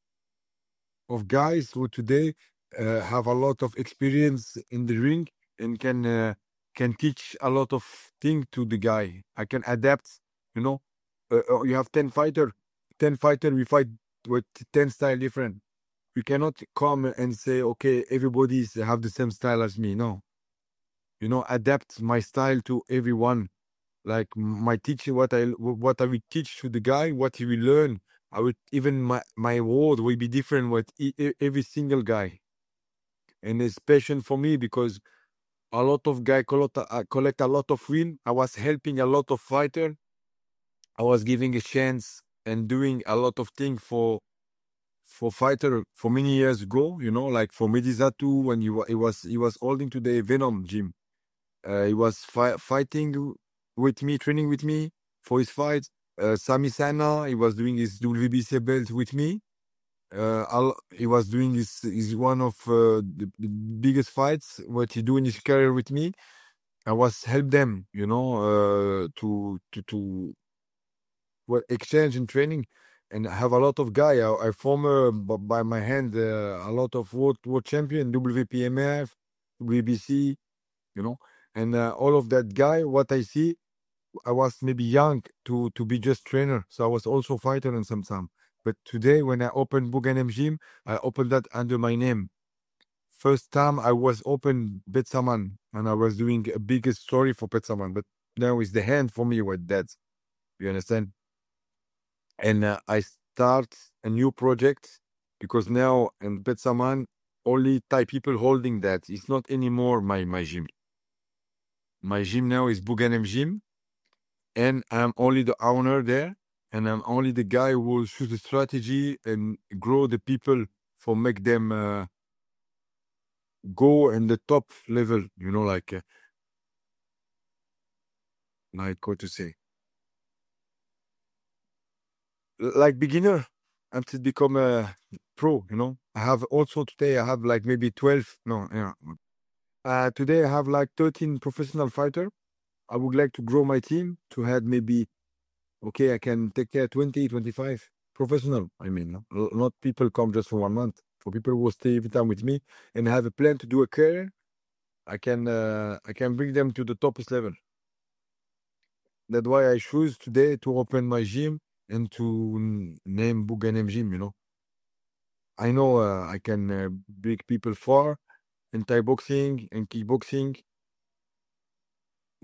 of guys who today uh, have a lot of experience in the ring and can uh, can teach a lot of things to the guy. I can adapt. You know, uh, uh, you have ten fighter, ten fighter. We fight with ten style different. We cannot come and say, okay, everybody have the same style as me. No, you know, adapt my style to everyone. Like my teaching, what I what I will teach to the guy, what he will learn. I would even my my word will be different with e- e- every single guy, and it's passion for me because a lot of guy collect, uh, collect a lot of win. I was helping a lot of fighter. I was giving a chance and doing a lot of things for for fighter for many years ago. You know, like for Medizatu when he, wa- he was he was holding to the Venom gym. Uh, he was fi- fighting with me, training with me for his fight. Uh, Sami Sana, he was doing his W B C belt with me. Uh, I'll- he was doing his, his one of uh, the, the biggest fights what he do in his career with me. I was help them, you know, uh, to to to what exchange in training, and I have a lot of guy. I, I former b- by my hand uh, a lot of world world champion, W P M F, W B C, you know, and uh, all of that guy. What I see, I was maybe young to to be just trainer, so I was also fighter in some time. But today, when I opened Buganem Gym, I opened that under my name. First time I was open Betsaman, and I was doing a biggest story for Betsaman, but now it's the hand for me with that. You understand? And uh, I start a new project because now in Betsaman, only Thai people holding that. It's not anymore my my gym. My gym now is Buganem Gym, and I'm only the owner there, and I'm only the guy who will choose the strategy and grow the people for make them uh, go in the top level. You know, like uh, like what to say, L- like beginner until become a pro. You know, I have also today I have like maybe twelve. No, yeah. Uh, today I have like thirteen professional fighter. I would like to grow my team to have maybe okay, I can take care twenty, twenty-five professional. I mean, no? L- not people come just for one month. For people who stay every time with me and have a plan to do a career, I can uh, I can bring them to the topest level. That's why I choose today to open my gym and to n- name Buganem Gym. You know, I know uh, I can uh, bring people far in Thai boxing and kickboxing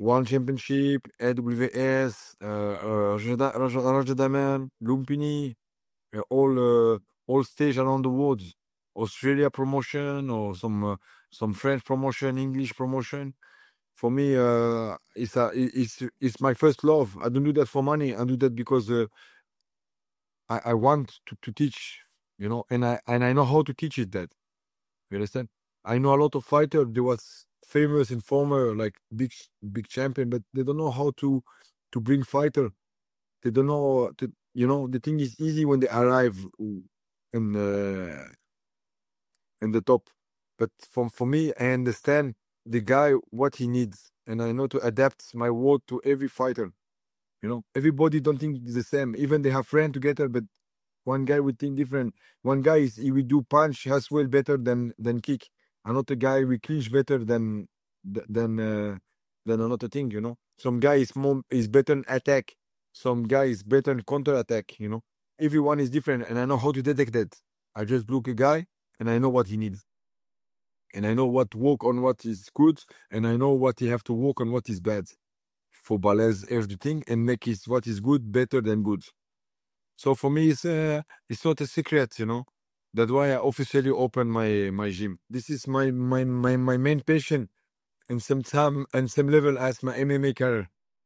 one championship, A W S, uh, uh, Rajada- Raja- Rajadaman, Lumpini, uh, all uh, all stage around the world. Australia promotion or some uh, some French promotion, English promotion. For me, uh, it's a, it's it's my first love. I don't do that for money. I do that because uh, I, I want to, to teach, you know, and I and I know how to teach it. That you understand? I know a lot of fighters. They was famous and former like big big champion, but they don't know how to to bring fighter. They don't know. To, you know, the thing is easy when they arrive in uh, in the top. But for for me, I understand the guy what he needs, and I know to adapt my word to every fighter. You know, everybody don't think the same. Even they have friends together, but one guy will think different. One guy is he will do punch as well better than than kick. Another guy will clinch better than than uh, than another thing. You know, some guy is more is better in attack. Some guy is better in counter attack. You know, everyone is different, and I know how to detect that. I just look a guy, and I know what he needs, and I know what to work on what is good, and I know what he have to work on what is bad. For balance everything and make his what is good better than good. So for me, it's uh, it's not a secret, you know. That's why I officially opened my my gym. This is my my my, my main passion, and some time and some level as my M M A career.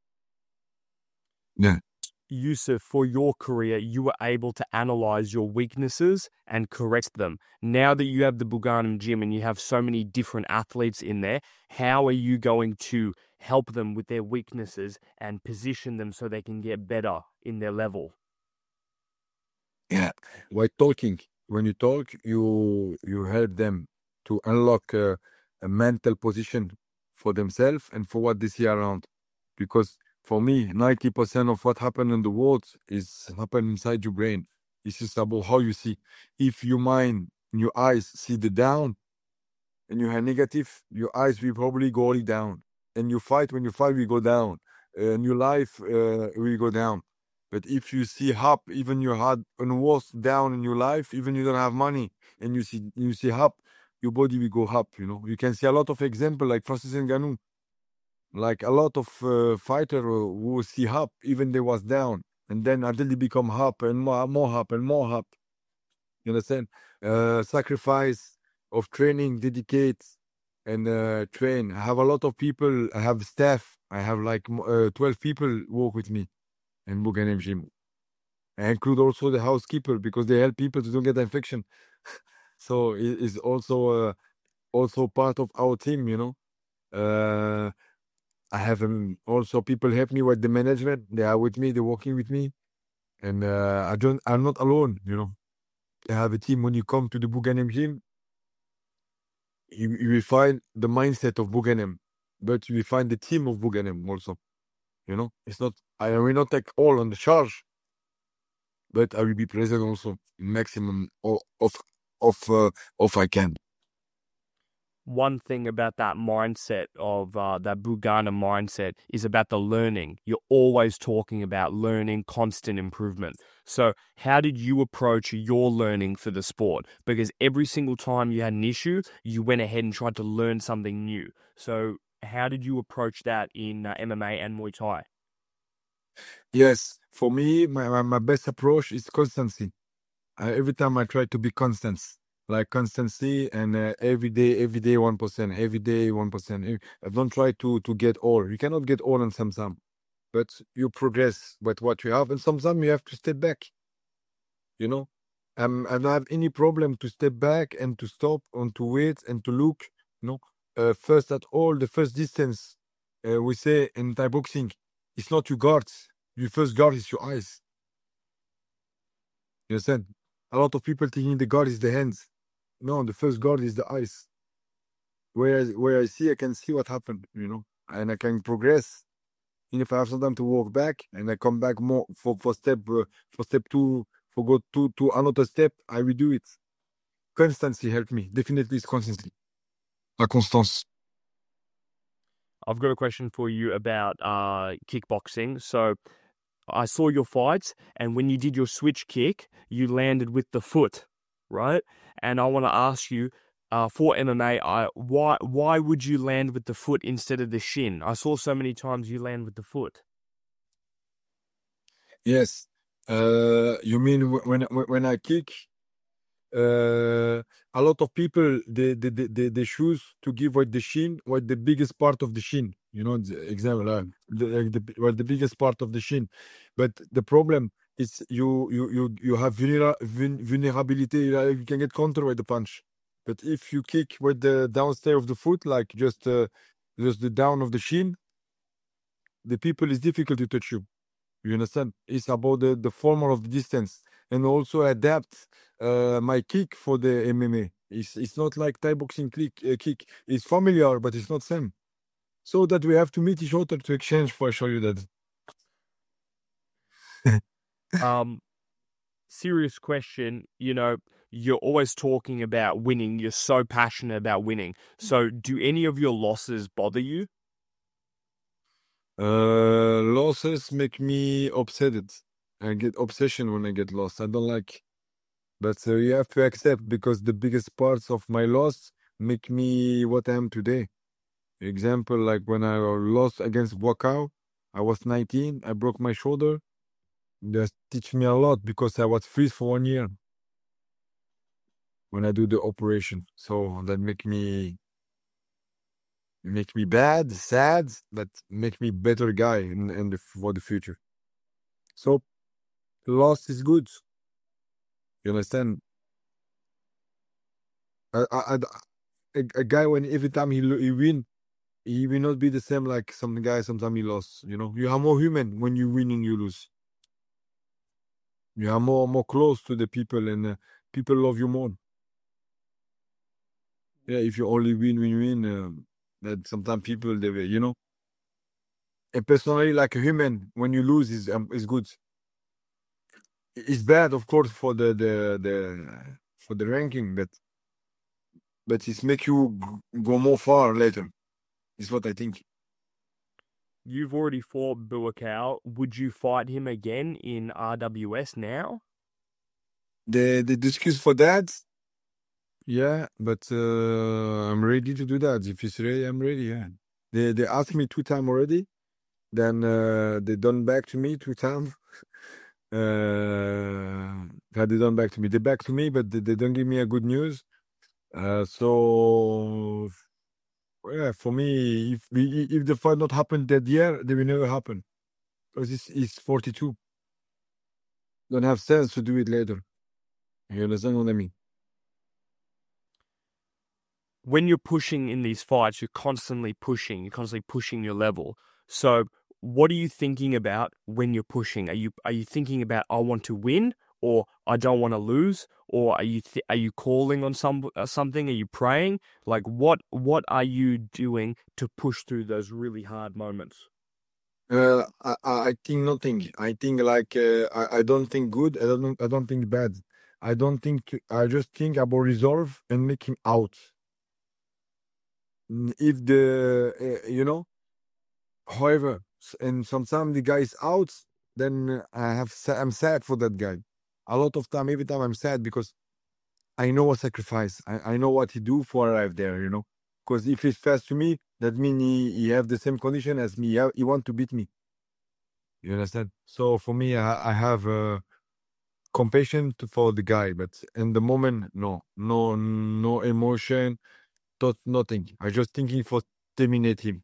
Yeah. Yusuf, for your career, you were able to analyze your weaknesses and correct them. Now that you have the Buganim gym and you have so many different athletes in there, how are you going to help them with their weaknesses and position them so they can get better in their level? Yeah. While talking, when you talk, you you help them to unlock uh, a mental position for themselves and for what they see around. Because for me, ninety percent of what happens in the world is happen inside your brain. It's just about how you see. If your mind and your eyes see the down and you have negative, your eyes will probably go only down. And you fight, when you fight, we go down. And your life uh, will go down. But if you see up, even you had and worse down in your life, even you don't have money, and you see you see up, your body will go up. You know, you can see a lot of example like Francis Ngannou, like a lot of uh, fighter who see up, even they was down, and then until they become up and more, more up and more up. You understand? Uh, sacrifice of training, dedicate and uh, train. I have a lot of people. I have staff. I have like uh, twelve people work with me in Buganem Gym. I include also the housekeeper because they help people to don't get infection. So it is also uh, also part of our team, you know. Uh, I have um, also people help me with the management. They are with me. They're working with me, and uh, I don't. I'm not alone, you know. I have a team. When you come to the Buganem Gym, you, you will find the mindset of Buganem, but you will find the team of Buganem also. You know, it's not. I will not take all on the charge, but I will be present also in maximum of of of, uh, of I can. One thing about that mindset of uh, that Bugana mindset is about the learning. You're always talking about learning, constant improvement. So how did you approach your learning for the sport? Because every single time you had an issue, you went ahead and tried to learn something new. So how did you approach that in uh, M M A and Muay Thai? Yes, for me, my, my, my best approach is constancy. Uh, every time I try to be constant, like constancy and uh, every day, every day one percent, every day one percent. I don't try to to get all. You cannot get all in some some, but you progress with what you have, and sometimes you have to step back. You know, um, I don't have any problem to step back and to stop and to wait and to look. You know, uh, first at all, the first distance uh, we say in Thai boxing, it's not your guards. Your first guard is your eyes. You understand? A lot of people thinking the guard is the hands. No, the first guard is the eyes. Where I, where I see, I can see what happened, you know, and I can progress. And if I have some time to walk back and I come back more for, for step uh, for step two, for go to to another step, I will do it. Constancy helped me. Definitely, it's constancy. La constance. I've got a question for you about uh, kickboxing. So I saw your fights, and when you did your switch kick, you landed with the foot, right? And I want to ask you, uh, for M M A, I, why why would you land with the foot instead of the shin? I saw so many times you land with the foot. Yes. Uh, you mean wh- when when when I kick? Uh, a lot of people they they they, they, they choose to give what the shin, what the biggest part of the shin. You know, the example, uh, the, like the what the biggest part of the shin. But the problem is you you you you have vulnera- vul- vulnerability. Like you can get counter with the punch. But if you kick with the downstairs of the foot, like just uh, just the down of the shin, the people is difficult to touch you. You understand? It's about the, the former of the distance and also adapt uh, my kick for the M M A. It's it's not like Thai boxing kick. Uh, kick. It's familiar, but it's not same. So that we have to meet each other to exchange for I show you that. Um, serious question. You know, you're always talking about winning. You're so passionate about winning. So, do any of your losses bother you? Uh, losses make me upset. I get obsession when I get lost. I don't like, but uh, you have to accept because the biggest parts of my loss make me what I am today. Example, like when I lost against Wakao, I was nineteen, I broke my shoulder. That teach me a lot because I was freeze for one year when I do the operation. So that make me make me bad, sad, but make me better guy in, in the for the future. So loss is good. You understand? I, I, I, a, a guy when every time he lo- he win, he will not be the same like some guy. Sometimes he lost. You know, you are more human when you win and you lose. You are more more close to the people, and uh, people love you more. Yeah, if you only win, win, win, uh, that sometimes people they will, you know. And personally, like a human, when you lose is um, is good. It's bad, of course, for the the the for the ranking, but but it make you g- go more far later. Is what I think. You've already fought Buakaw. Would you fight him again in R W S now? The the excuse for that, yeah, but uh, I'm ready to do that. If it's ready, I'm ready. Yeah, they they asked me two times already. Then uh, they done back to me two times. Uh, had they done back to me? They back to me, but they, they don't give me a good news. Uh, so yeah, for me, if we, if the fight not happened that year, they will never happen because it's, it's forty-two. Don't have sense to do it later. You understand what I mean? When you're pushing in these fights, you're constantly pushing, you're constantly pushing your level. So, what are you thinking about when you're pushing? Are you are you thinking about I want to win, or I don't want to lose, or are you th- are you calling on some uh, something? Are you praying? Like what what are you doing to push through those really hard moments? Uh, I, I I think nothing. I think like uh, I, I don't think good. I don't I don't think bad. I don't think. I just think about resolve and making out. Mm, If the uh, you know, however, s- and sometimes the guy is out, then I have sa- I'm sad for that guy. A lot of time, every time I'm sad because I know what sacrifice. I, I know what he do for arrive there. You know, because if he's fast to me, that means he, he have the same condition as me. He, ha- he want to beat me. You understand? So for me, I, I have uh, compassion to, for the guy, but in the moment, no, no, no emotion, not nothing. I just thinking for terminate him.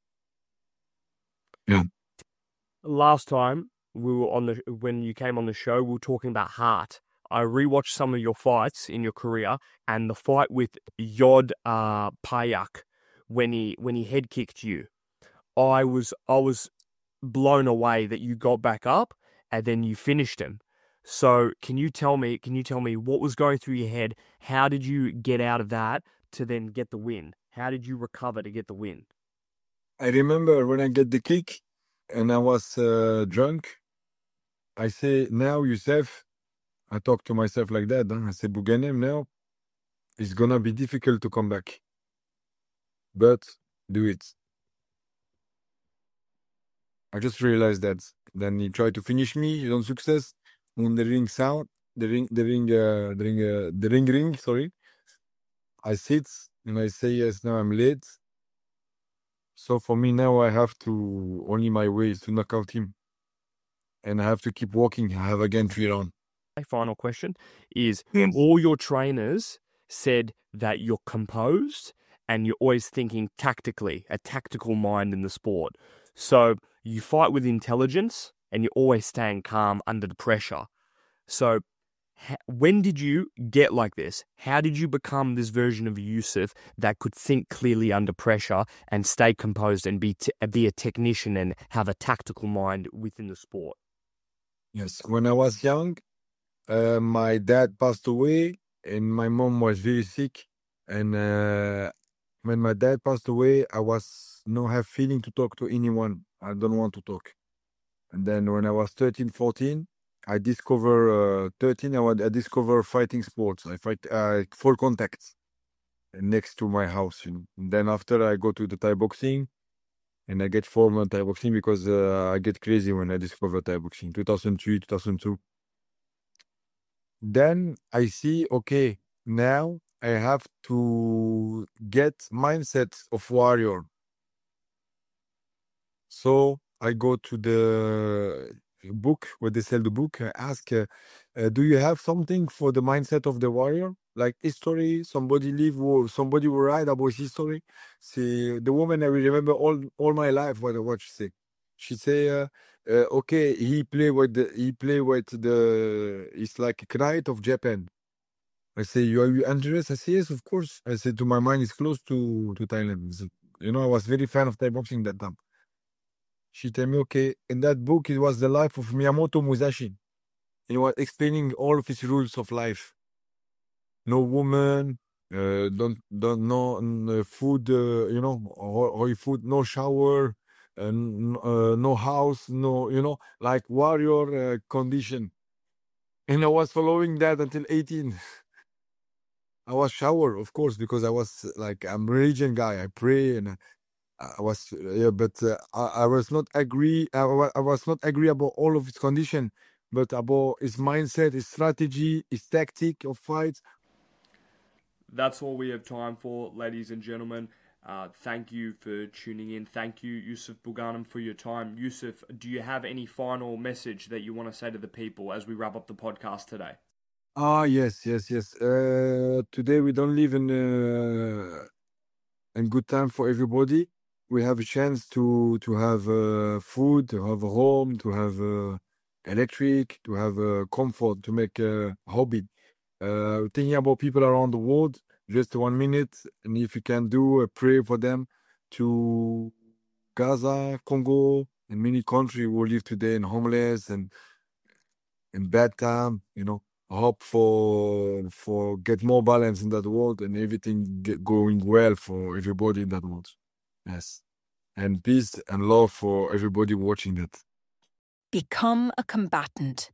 Yeah. Last time we were on the when you came on the show, we were talking about heart. I rewatched some of your fights in your career, and the fight with Yod uh, Payak when he when he head kicked you. I was I was blown away that you got back up and then you finished him. So can you tell me? Can you tell me what was going through your head? How did you get out of that to then get the win? How did you recover to get the win? I remember when I get the kick and I was uh, drunk. I say now, Youssef. I talk to myself like that. Huh? I say, Bouganem, now it's gonna be difficult to come back, but do it. I just realized that. Then he tried to finish me. He don't success. On the ring sound, the ring, the ring, uh, the ring, uh, the ring, ring. Sorry. I sit and I say, yes, now I'm late. So for me now, I have to, only my way is to knock out him. And I have to keep walking. I have again three rounds. My final question is, all your trainers said that you're composed and you're always thinking tactically, a tactical mind in the sport. So you fight with intelligence and you're always staying calm under the pressure. So when did you get like this? How did you become this version of Youssef that could think clearly under pressure and stay composed and be t- be a technician and have a tactical mind within the sport? Yes, when I was young, uh, my dad passed away and my mom was very sick. And uh, when my dad passed away, I was no have feeling to talk to anyone. I don't want to talk. And then when I was thirteen, fourteen, I discover uh, thirteen. I, I discover fighting sports. I fight uh, full contact next to my house. You know. And then after I go to the Thai boxing, and I get formed in Thai boxing because uh, I get crazy when I discover Thai boxing. two thousand three, two thousand two. Then I see, okay, now I have to get mindset of warrior. So I go to the book where they sell the book. I ask, uh, uh, do you have something for the mindset of the warrior? Like history, somebody live, or somebody will write about history. See, the woman I will remember all all my life what what she say. She say, uh, uh, okay, he play with the he play with the it's like a knight of Japan. I say, you are you interested? I say, yes, of course. I said, to my mind, it's close to to Thailand. So, you know, I was very fan of Thai boxing that time. She told me, okay, in that book, it was the life of Miyamoto Musashi. He was explaining all of his rules of life. No woman, uh, don't, don't, no no food, uh, you know, or, or food, no shower, uh, n- uh, no house, no, you know, like warrior uh, condition. And I was following that until eighteen. I was shower, of course, because I was like, I'm a religion guy. I pray and I was, yeah, but uh, I, I was not agree. I, wa- I was not agree about all of his condition, but about his mindset, his strategy, his tactic of fight. That's all we have time for, ladies and gentlemen. Uh, thank you for tuning in. Thank you, Youssef Buganem, for your time. Youssef, do you have any final message that you want to say to the people as we wrap up the podcast today? Ah, yes, yes, yes. Uh, today we don't live in uh, in good time for everybody. We have a chance to to have uh, food, to have a home, to have uh, electric, to have uh, comfort, to make a hobby. Uh, thinking about people around the world, just one minute, and if you can do, uh, pray for them to Gaza, Congo, and many countries who live today in homeless and in bad time. You know, hope for for get more balance in that world and everything get going well for everybody in that world. Yes, and peace and love for everybody watching that. Become a combatant.